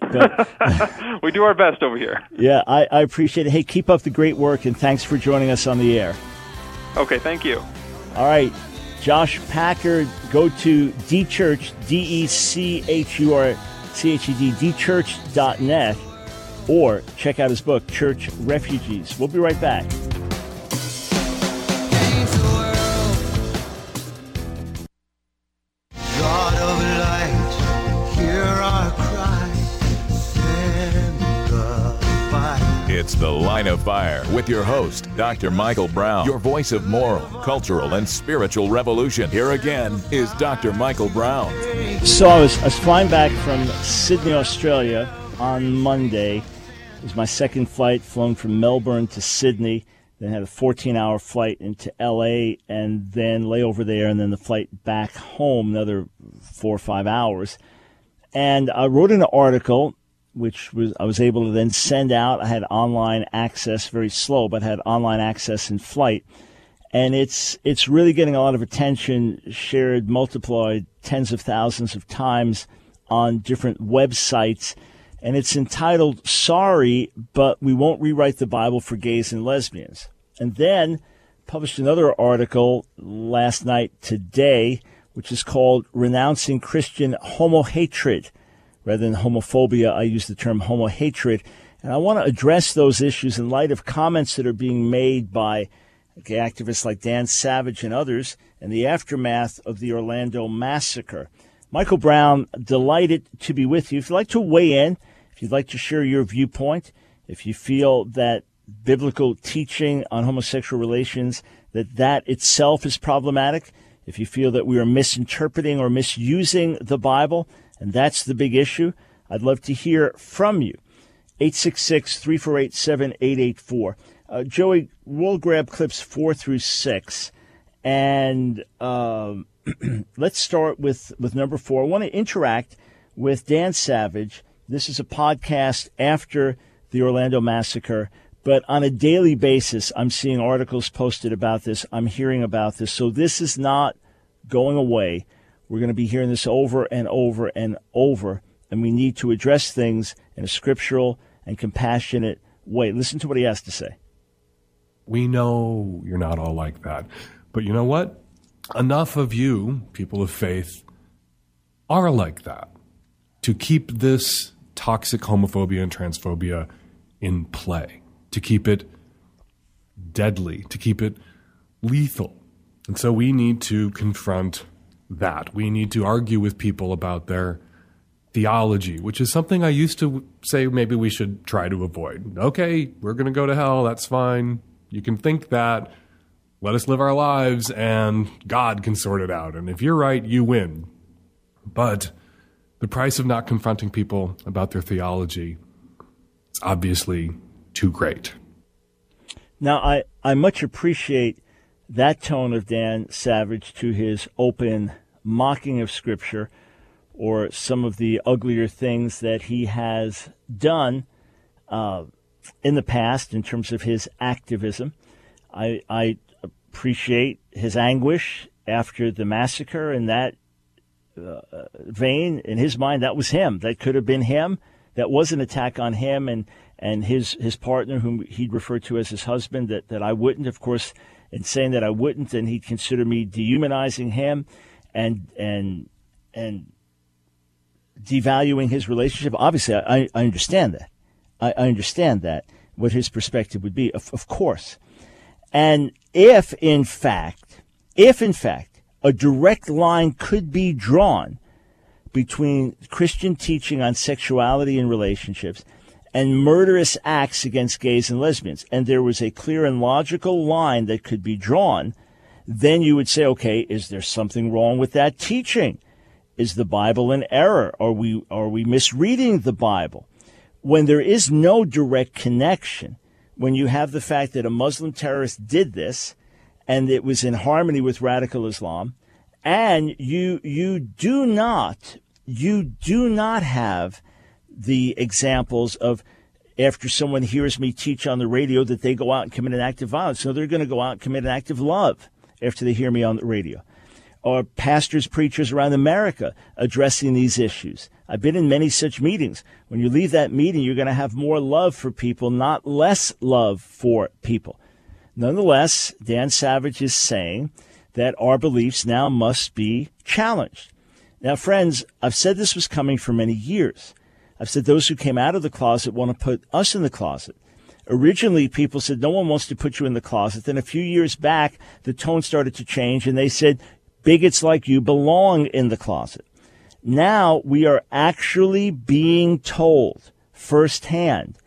but we do our best over here. Yeah, I, I appreciate it. Hey, keep up the great work, and thanks for joining us on the air. Okay, thank you. All right, Josh Packard, go to D-Church, D E C H U R C H E D, D church dot net, or check out his book, Church Refugees. We'll be right back. God of light, It's The Line of Fire with your host, Doctor Michael Brown, your voice of moral, cultural, and spiritual revolution. Here again is Doctor Michael Brown. So I was, I was flying back from Sydney, Australia on Monday. It was my second flight, flown from Melbourne to Sydney, then had a fourteen-hour flight into L A, and then layover there, and then the flight back home, another four or five hours. And I wrote an article, which was I was able to then send out. I had online access, very slow, but had online access in flight. And it's it's really getting a lot of attention, shared, multiplied tens of thousands of times on different websites. And it's entitled, Sorry, But We Won't Rewrite the Bible for Gays and Lesbians. And then published another article last night, today, which is called Renouncing Christian Homo-Hatred. Rather than homophobia, I use the term homo-hatred. And I want to address those issues in light of comments that are being made by gay activists like Dan Savage and others in the aftermath of the Orlando massacre. Michael Brown, delighted to be with you. If you'd like to weigh in, if you'd like to share your viewpoint, if you feel that biblical teaching on homosexual relations, that that itself is problematic, if you feel that we are misinterpreting or misusing the Bible, and that's the big issue, I'd love to hear from you. eight six six, three four eight, seven eight eight four. Uh, Joey, we'll grab clips four through six, and um, let's start with, with number four. I want to interact with Dan Savage. This is a podcast after the Orlando massacre, but on a daily basis, I'm seeing articles posted about this. I'm hearing about this. So this is not going away. We're going to be hearing this over and over and over, and we need to address things in a scriptural and compassionate way. Listen to what he has to say. We know you're not all like that, but you know what? Enough of you, people of faith, are like that to keep this toxic homophobia and transphobia in play, to keep it deadly, to keep it lethal. And so we need to confront that. We need to argue with people about their theology, which is something I used to say maybe we should try to avoid. Okay, we're going to go to hell. That's fine. You can think that. Let us live our lives, and God can sort it out. And if you're right, you win. But the price of not confronting people about their theology is obviously too great. Now, I, I much appreciate that tone of Dan Savage to his open mocking of Scripture or some of the uglier things that he has done uh, in the past in terms of his activism. I, I appreciate his anguish after the massacre, and that uh, vein, in his mind, that was him. That could have been him. That was an attack on him and, and his, his partner, whom he'd referred to as his husband, that, that I wouldn't, of course, in saying that I wouldn't, and he'd consider me dehumanizing him and and and devaluing his relationship. Obviously, I, I understand that. I, I understand that, what his perspective would be, of, of course. And if, in fact, if, in fact, a direct line could be drawn between Christian teaching on sexuality and relationships and murderous acts against gays and lesbians, and there was a clear and logical line that could be drawn, then you would say, okay, is there something wrong with that teaching? Is the Bible in error? Are we, are we misreading the Bible? When there is no direct connection, when you have the fact that a Muslim terrorist did this, and it was in harmony with radical Islam, and you you do not you do not have the examples of, after someone hears me teach on the radio, that they go out and commit an act of violence. So they're going to go out and commit an act of love after they hear me on the radio. Or pastors, preachers around America addressing these issues. I've been in many such meetings. When you leave that meeting, you're going to have more love for people, not less love for people. Nonetheless, Dan Savage is saying that our beliefs now must be challenged. Now, friends, I've said this was coming for many years. I've said those who came out of the closet want to put us in the closet. Originally, people said no one wants to put you in the closet. Then a few years back, the tone started to change, and they said bigots like you belong in the closet. Now we are actually being told firsthand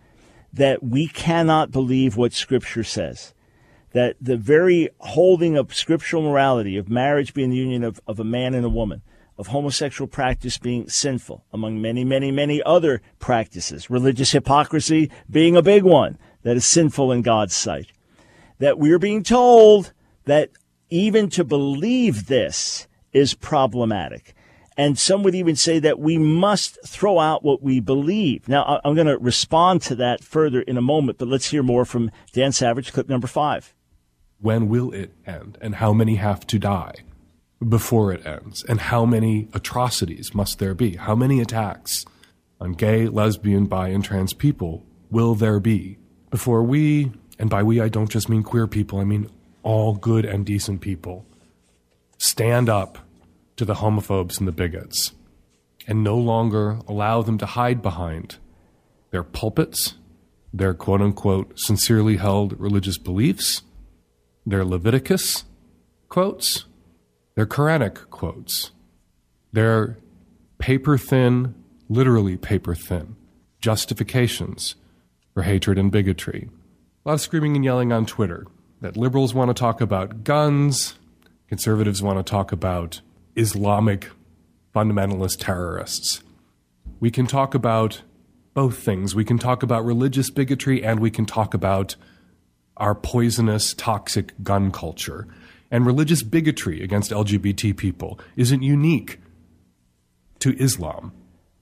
that we cannot believe what Scripture says, that the very holding of scriptural morality, of marriage being the union of, of a man and a woman, of homosexual practice being sinful, among many, many, many other practices, religious hypocrisy being a big one that is sinful in God's sight, that we're being told that even to believe this is problematic. And some would even say that we must throw out what we believe. Now, I'm going to respond to that further in a moment, but let's hear more from Dan Savage, clip number five. When will it end, and how many have to die before it ends? And how many atrocities must there be? How many attacks on gay, lesbian, bi, and trans people will there be before we, and by we I don't just mean queer people, I mean all good and decent people, stand up to the homophobes and the bigots and no longer allow them to hide behind their pulpits, their quote-unquote sincerely held religious beliefs, their Leviticus quotes, their Quranic quotes, their paper-thin, literally paper-thin, justifications for hatred and bigotry. A lot of screaming and yelling on Twitter that liberals want to talk about guns, conservatives want to talk about Islamic fundamentalist terrorists. We can talk about both things. We can talk about religious bigotry and we can talk about our poisonous, toxic gun culture. And religious bigotry against L G B T people isn't unique to Islam.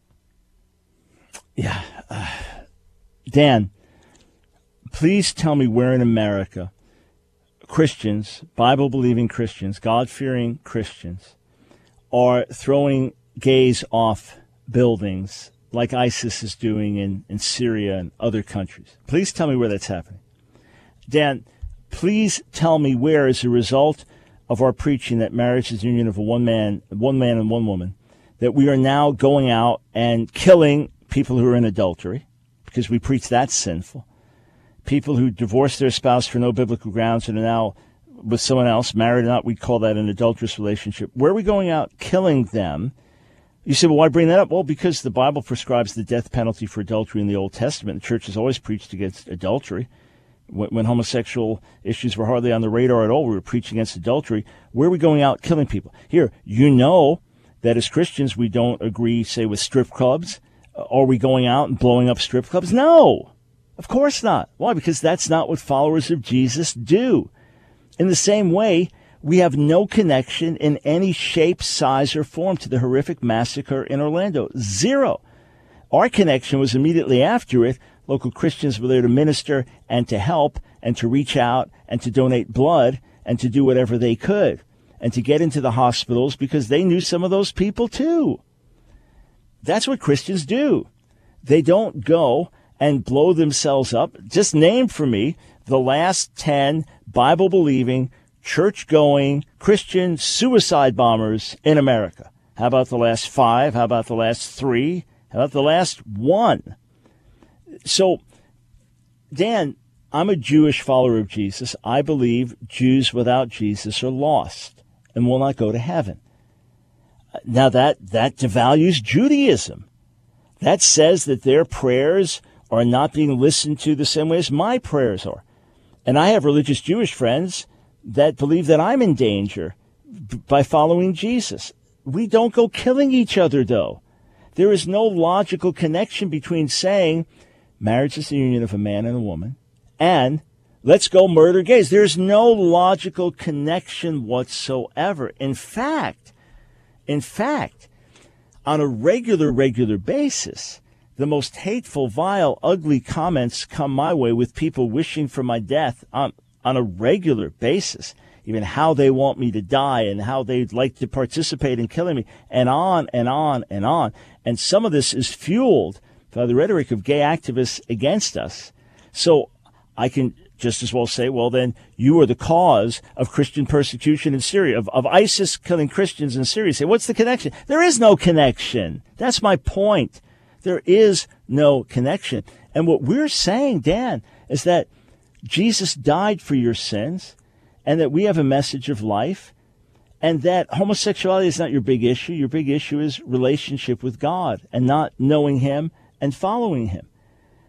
Yeah. Uh, Dan, please tell me where in America Christians, Bible-believing Christians, God-fearing Christians, are throwing gays off buildings like ISIS is doing in, in Syria and other countries. Please tell me where that's happening. Dan, please tell me where, as a result of our preaching that marriage is the union of a one man, one man and one woman, that we are now going out and killing people who are in adultery, because we preach that's sinful. People who divorce their spouse for no biblical grounds and are now with someone else, married or not, we call that an adulterous relationship. Where are we going out killing them? You say, well, why bring that up? Well, because the Bible prescribes the death penalty for adultery in the Old Testament. The church has always preached against adultery. When, when homosexual issues were hardly on the radar at all, we were preaching against adultery. Where are we going out killing people? Here, you know that as Christians, we don't agree, say, with strip clubs. Are we going out and blowing up strip clubs? No, of course not. Why? Because that's not what followers of Jesus do. In the same way, we have no connection in any shape, size, or form to the horrific massacre in Orlando. Zero. Our connection was immediately after it. Local Christians were there to minister and to help and to reach out and to donate blood and to do whatever they could and to get into the hospitals because they knew some of those people too. That's what Christians do. They don't go and blow themselves up. Just name for me the last ten Bible-believing, church-going Christian suicide bombers in America. How about the last five? How about the last three? How about the last one? So, Dan, I'm a Jewish follower of Jesus. I believe Jews without Jesus are lost and will not go to heaven. Now, that, that devalues Judaism. That says that their prayers are not being listened to the same way as my prayers are. And I have religious Jewish friends that believe that I'm in danger b- by following Jesus. We don't go killing each other, though. There is no logical connection between saying marriage is the union of a man and a woman and let's go murder gays. There's no logical connection whatsoever. In fact, in fact, on a regular, regular basis, the most hateful, vile, ugly comments come my way with people wishing for my death on, on a regular basis, even how they want me to die and how they'd like to participate in killing me, and on and on and on. And some of this is fueled by the rhetoric of gay activists against us. So I can just as well say, well, then you are the cause of Christian persecution in Syria, of, of ISIS killing Christians in Syria. Say, what's the connection? There is no connection. That's my point. There is no connection. And what we're saying, Dan, is that Jesus died for your sins and that we have a message of life and that homosexuality is not your big issue. Your big issue is relationship with God and not knowing him and following him.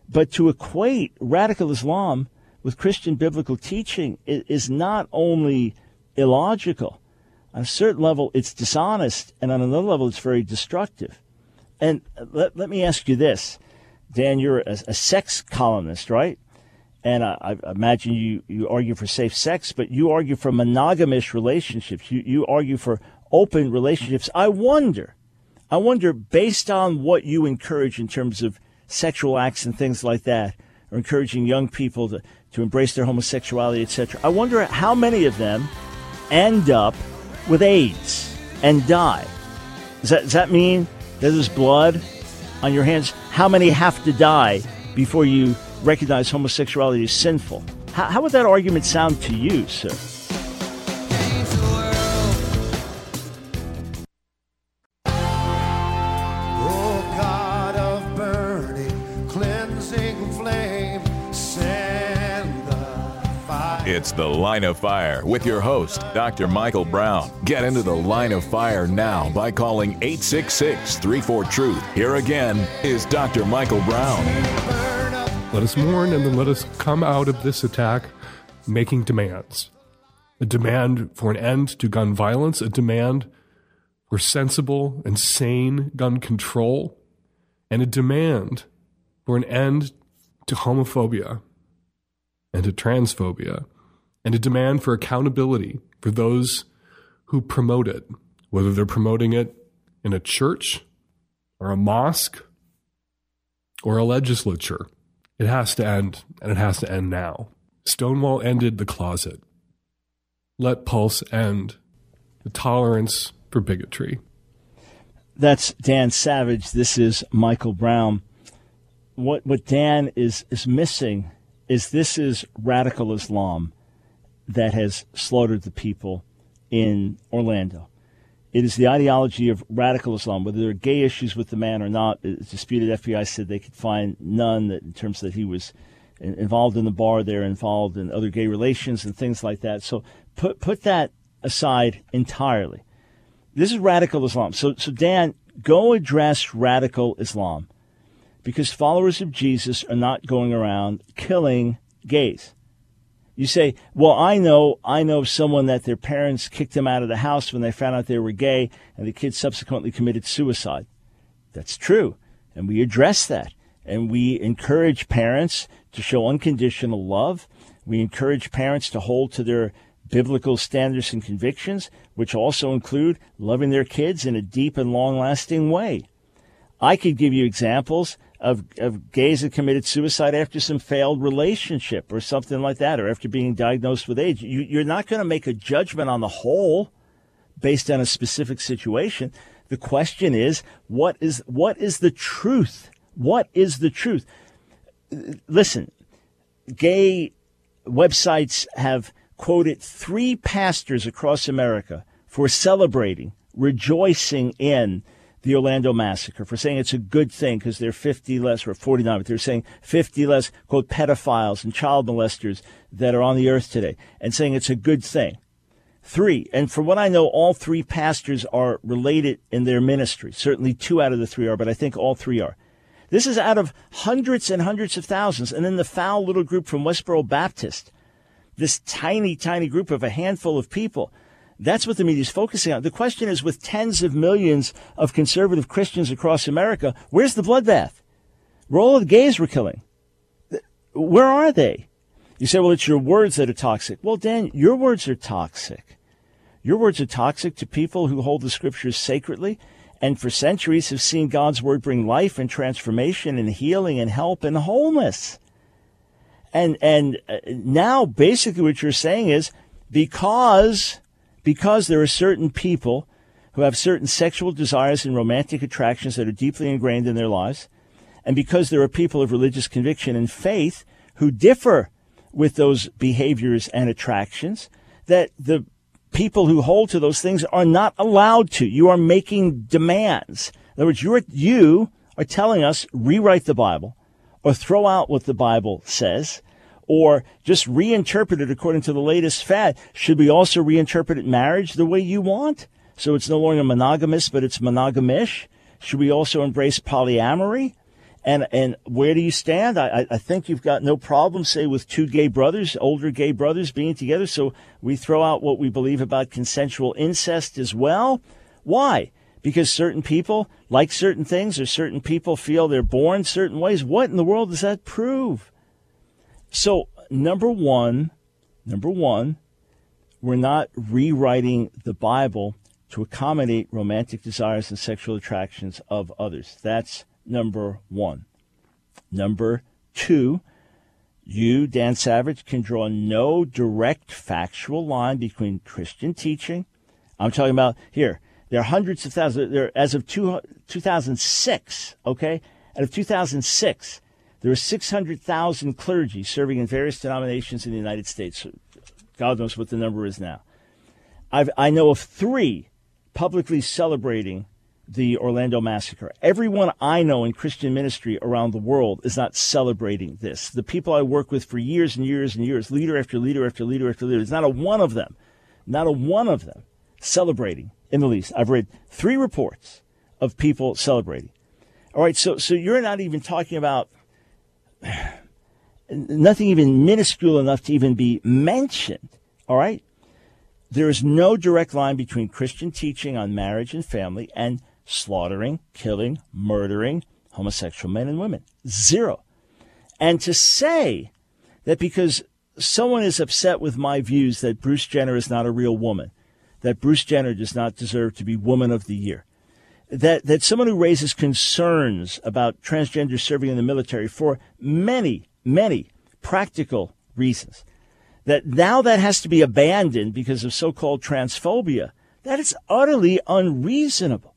but to equate radical Islam with Christian biblical teaching is, is not only illogical, on a certain level it's dishonest, and on another level it's very destructive. And let, let me ask you this, Dan, you're a, a sex columnist, right? And I, I imagine you, you argue for safe sex, but you argue for monogamish relationships. You, you argue for open relationships. I wonder, I wonder, based on what you encourage in terms of sexual acts and things like that, or encouraging young people to, to embrace their homosexuality, et cetera, I wonder how many of them end up with AIDS and die. Does that, does that mean that there's blood on your hands? How many have to die before you recognize homosexuality as sinful? How, how would that argument sound to you, sir? Oh, God of burning, cleansing flame, send the fire. It's The Line of Fire with your host, Doctor Michael Brown. Get into the Line of Fire now by calling eight six six, three four, truth. Here again is Doctor Michael Brown. Let us mourn, and then let us come out of this attack making demands. A demand for an end to gun violence, a demand for sensible and sane gun control, and a demand for an end to homophobia and to transphobia, and a demand for accountability for those who promote it, whether they're promoting it in a church or a mosque or a legislature. It has to end, and it has to end now. Stonewall ended the closet. Let Pulse end the tolerance for bigotry. That's Dan Savage. This is Michael Brown. What what Dan is, is missing is this is radical Islam that has slaughtered the people in Orlando. It is the ideology of radical Islam. Whether there are gay issues with the man or not, it's disputed. F B I said they could find none that in terms that he was involved in the bar there, involved in other gay relations and things like that. So put put that aside entirely. This is radical Islam. So, so Dan, go address radical Islam, because followers of Jesus are not going around killing gays. You say, well, I know I know someone that their parents kicked them out of the house when they found out they were gay, and the kid subsequently committed suicide. That's true, and we address that. And we encourage parents to show unconditional love. We encourage parents to hold to their biblical standards and convictions, which also include loving their kids in a deep and long-lasting way. I could give you examples of, of gays that committed suicide after some failed relationship or something like that, or after being diagnosed with AIDS. You, you're not going to make a judgment on the whole based on a specific situation. The question is, what is what is the truth? What is the truth? Listen, gay websites have quoted three pastors across America for celebrating, rejoicing in the Orlando massacre, for saying it's a good thing because there are fifty less, or forty-nine, but they're saying fifty less, quote, pedophiles and child molesters that are on the earth today, and saying it's a good thing. Three, and from what I know, all three pastors are related in their ministry. Certainly two out of the three are, but I think all three are. This is out of hundreds and hundreds of thousands. And then the foul little group from Westboro Baptist, this tiny, tiny group of a handful of people. That's what the media is focusing on. The question is, with tens of millions of conservative Christians across America, where's the bloodbath? Where all of the gays were killing? Where are they? You say, well, it's your words that are toxic. Well, Dan, your words are toxic. Your words are toxic to people who hold the scriptures sacredly and for centuries have seen God's word bring life and transformation and healing and help and wholeness. And and now basically what you're saying is because, because there are certain people who have certain sexual desires and romantic attractions that are deeply ingrained in their lives, and because there are people of religious conviction and faith who differ with those behaviors and attractions, that the people who hold to those things are not allowed to. You are making demands. In other words, you're, you are telling us rewrite the Bible or throw out what the Bible says or just reinterpret it according to the latest fad. Should we also reinterpret marriage the way you want? So it's no longer monogamous, but it's monogamish. Should we also embrace polyamory? And and where do you stand? I, I think you've got no problem, say, with two gay brothers, older gay brothers being together. So we throw out what we believe about consensual incest as well. Why? Because certain people like certain things, or certain people feel they're born certain ways. What in the world does that prove? So number one, number one, we're not rewriting the Bible to accommodate romantic desires and sexual attractions of others. That's number one. Number two, you, Dan Savage, can draw no direct factual line between Christian teaching. I'm talking about here. There are hundreds of thousands. There, as of two, two thousand six, okay? Out of two thousand six, there are six hundred thousand clergy serving in various denominations in the United States. God knows what the number is now. I've, I know of three publicly celebrating the Orlando massacre. Everyone I know in Christian ministry around the world is not celebrating this. The people I work with for years and years and years, leader after leader after leader after leader, there's not a one of them, not a one of them celebrating in the least. I've read three reports of people celebrating. All right, so so you're not even talking about nothing even minuscule enough to even be mentioned, all right? There is no direct line between Christian teaching on marriage and family and slaughtering, killing, murdering homosexual men and women. Zero. And to say that because someone is upset with my views that Bruce Jenner is not a real woman, that Bruce Jenner does not deserve to be Woman of the Year, that, that someone who raises concerns about transgender serving in the military for many, many practical reasons, that now that has to be abandoned because of so-called transphobia, that is utterly unreasonable.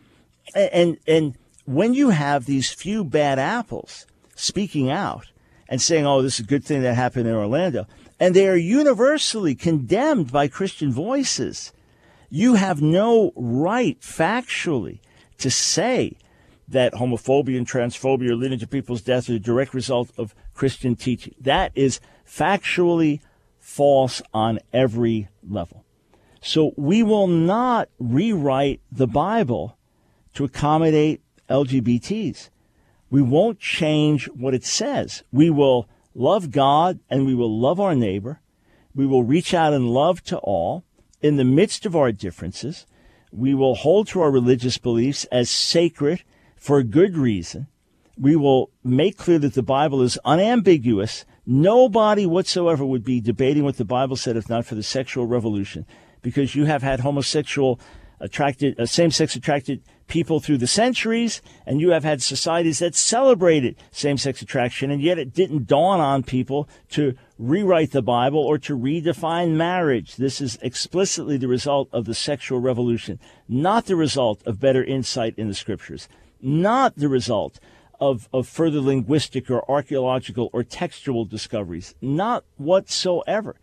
And and when you have these few bad apples speaking out and saying, oh, this is a good thing that happened in Orlando, and they are universally condemned by Christian voices, you have no right factually to say that homophobia and transphobia are leading to people's death are a direct result of Christian teaching. That is factually false on every level. So we will not rewrite the Bible to accommodate L G B Ts. We won't change what it says. We will love God and we will love our neighbor. We will reach out in love to all in the midst of our differences. We will hold to our religious beliefs as sacred for a good reason. We will make clear that the Bible is unambiguous. Nobody whatsoever would be debating what the Bible said if not for the sexual revolution, because you have had homosexual attracted, uh, same-sex attracted people through the centuries, and you have had societies that celebrated same-sex attraction, and yet it didn't dawn on people to rewrite the Bible or to redefine marriage. This is explicitly the result of the sexual revolution, not the result of better insight in the scriptures, not the result of, of further linguistic or archaeological or textual discoveries, not whatsoever.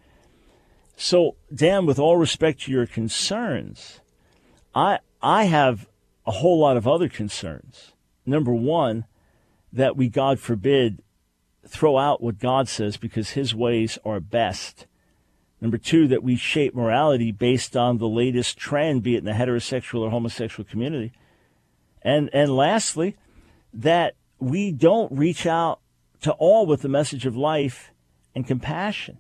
So, Dan, with all respect to your concerns, I I have a whole lot of other concerns. Number one, that we, God forbid, throw out what God says because his ways are best. Number two, that we shape morality based on the latest trend, be it in the heterosexual or homosexual community. And and lastly, that we don't reach out to all with the message of life and compassion.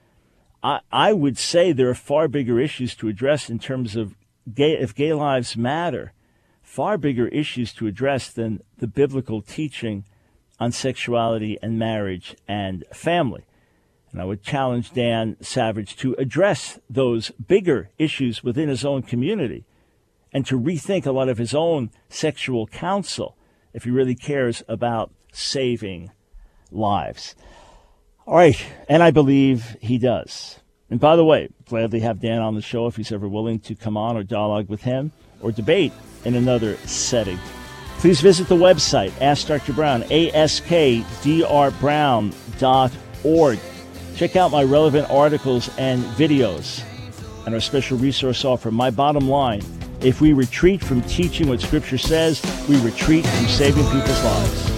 I, I would say there are far bigger issues to address in terms of gay, if gay lives matter, far bigger issues to address than the biblical teaching on sexuality and marriage and family. And I would challenge Dan Savage to address those bigger issues within his own community and to rethink a lot of his own sexual counsel if he really cares about saving lives. All right, and I believe he does. And by the way, gladly have Dan on the show if he's ever willing to come on or dialogue with him or debate in another setting. Please visit the website, Ask Doctor Brown, A S K D R brown dot org. Check out my relevant articles and videos and our special resource offer, My Bottom Line. If we retreat from teaching what Scripture says, we retreat from saving people's lives.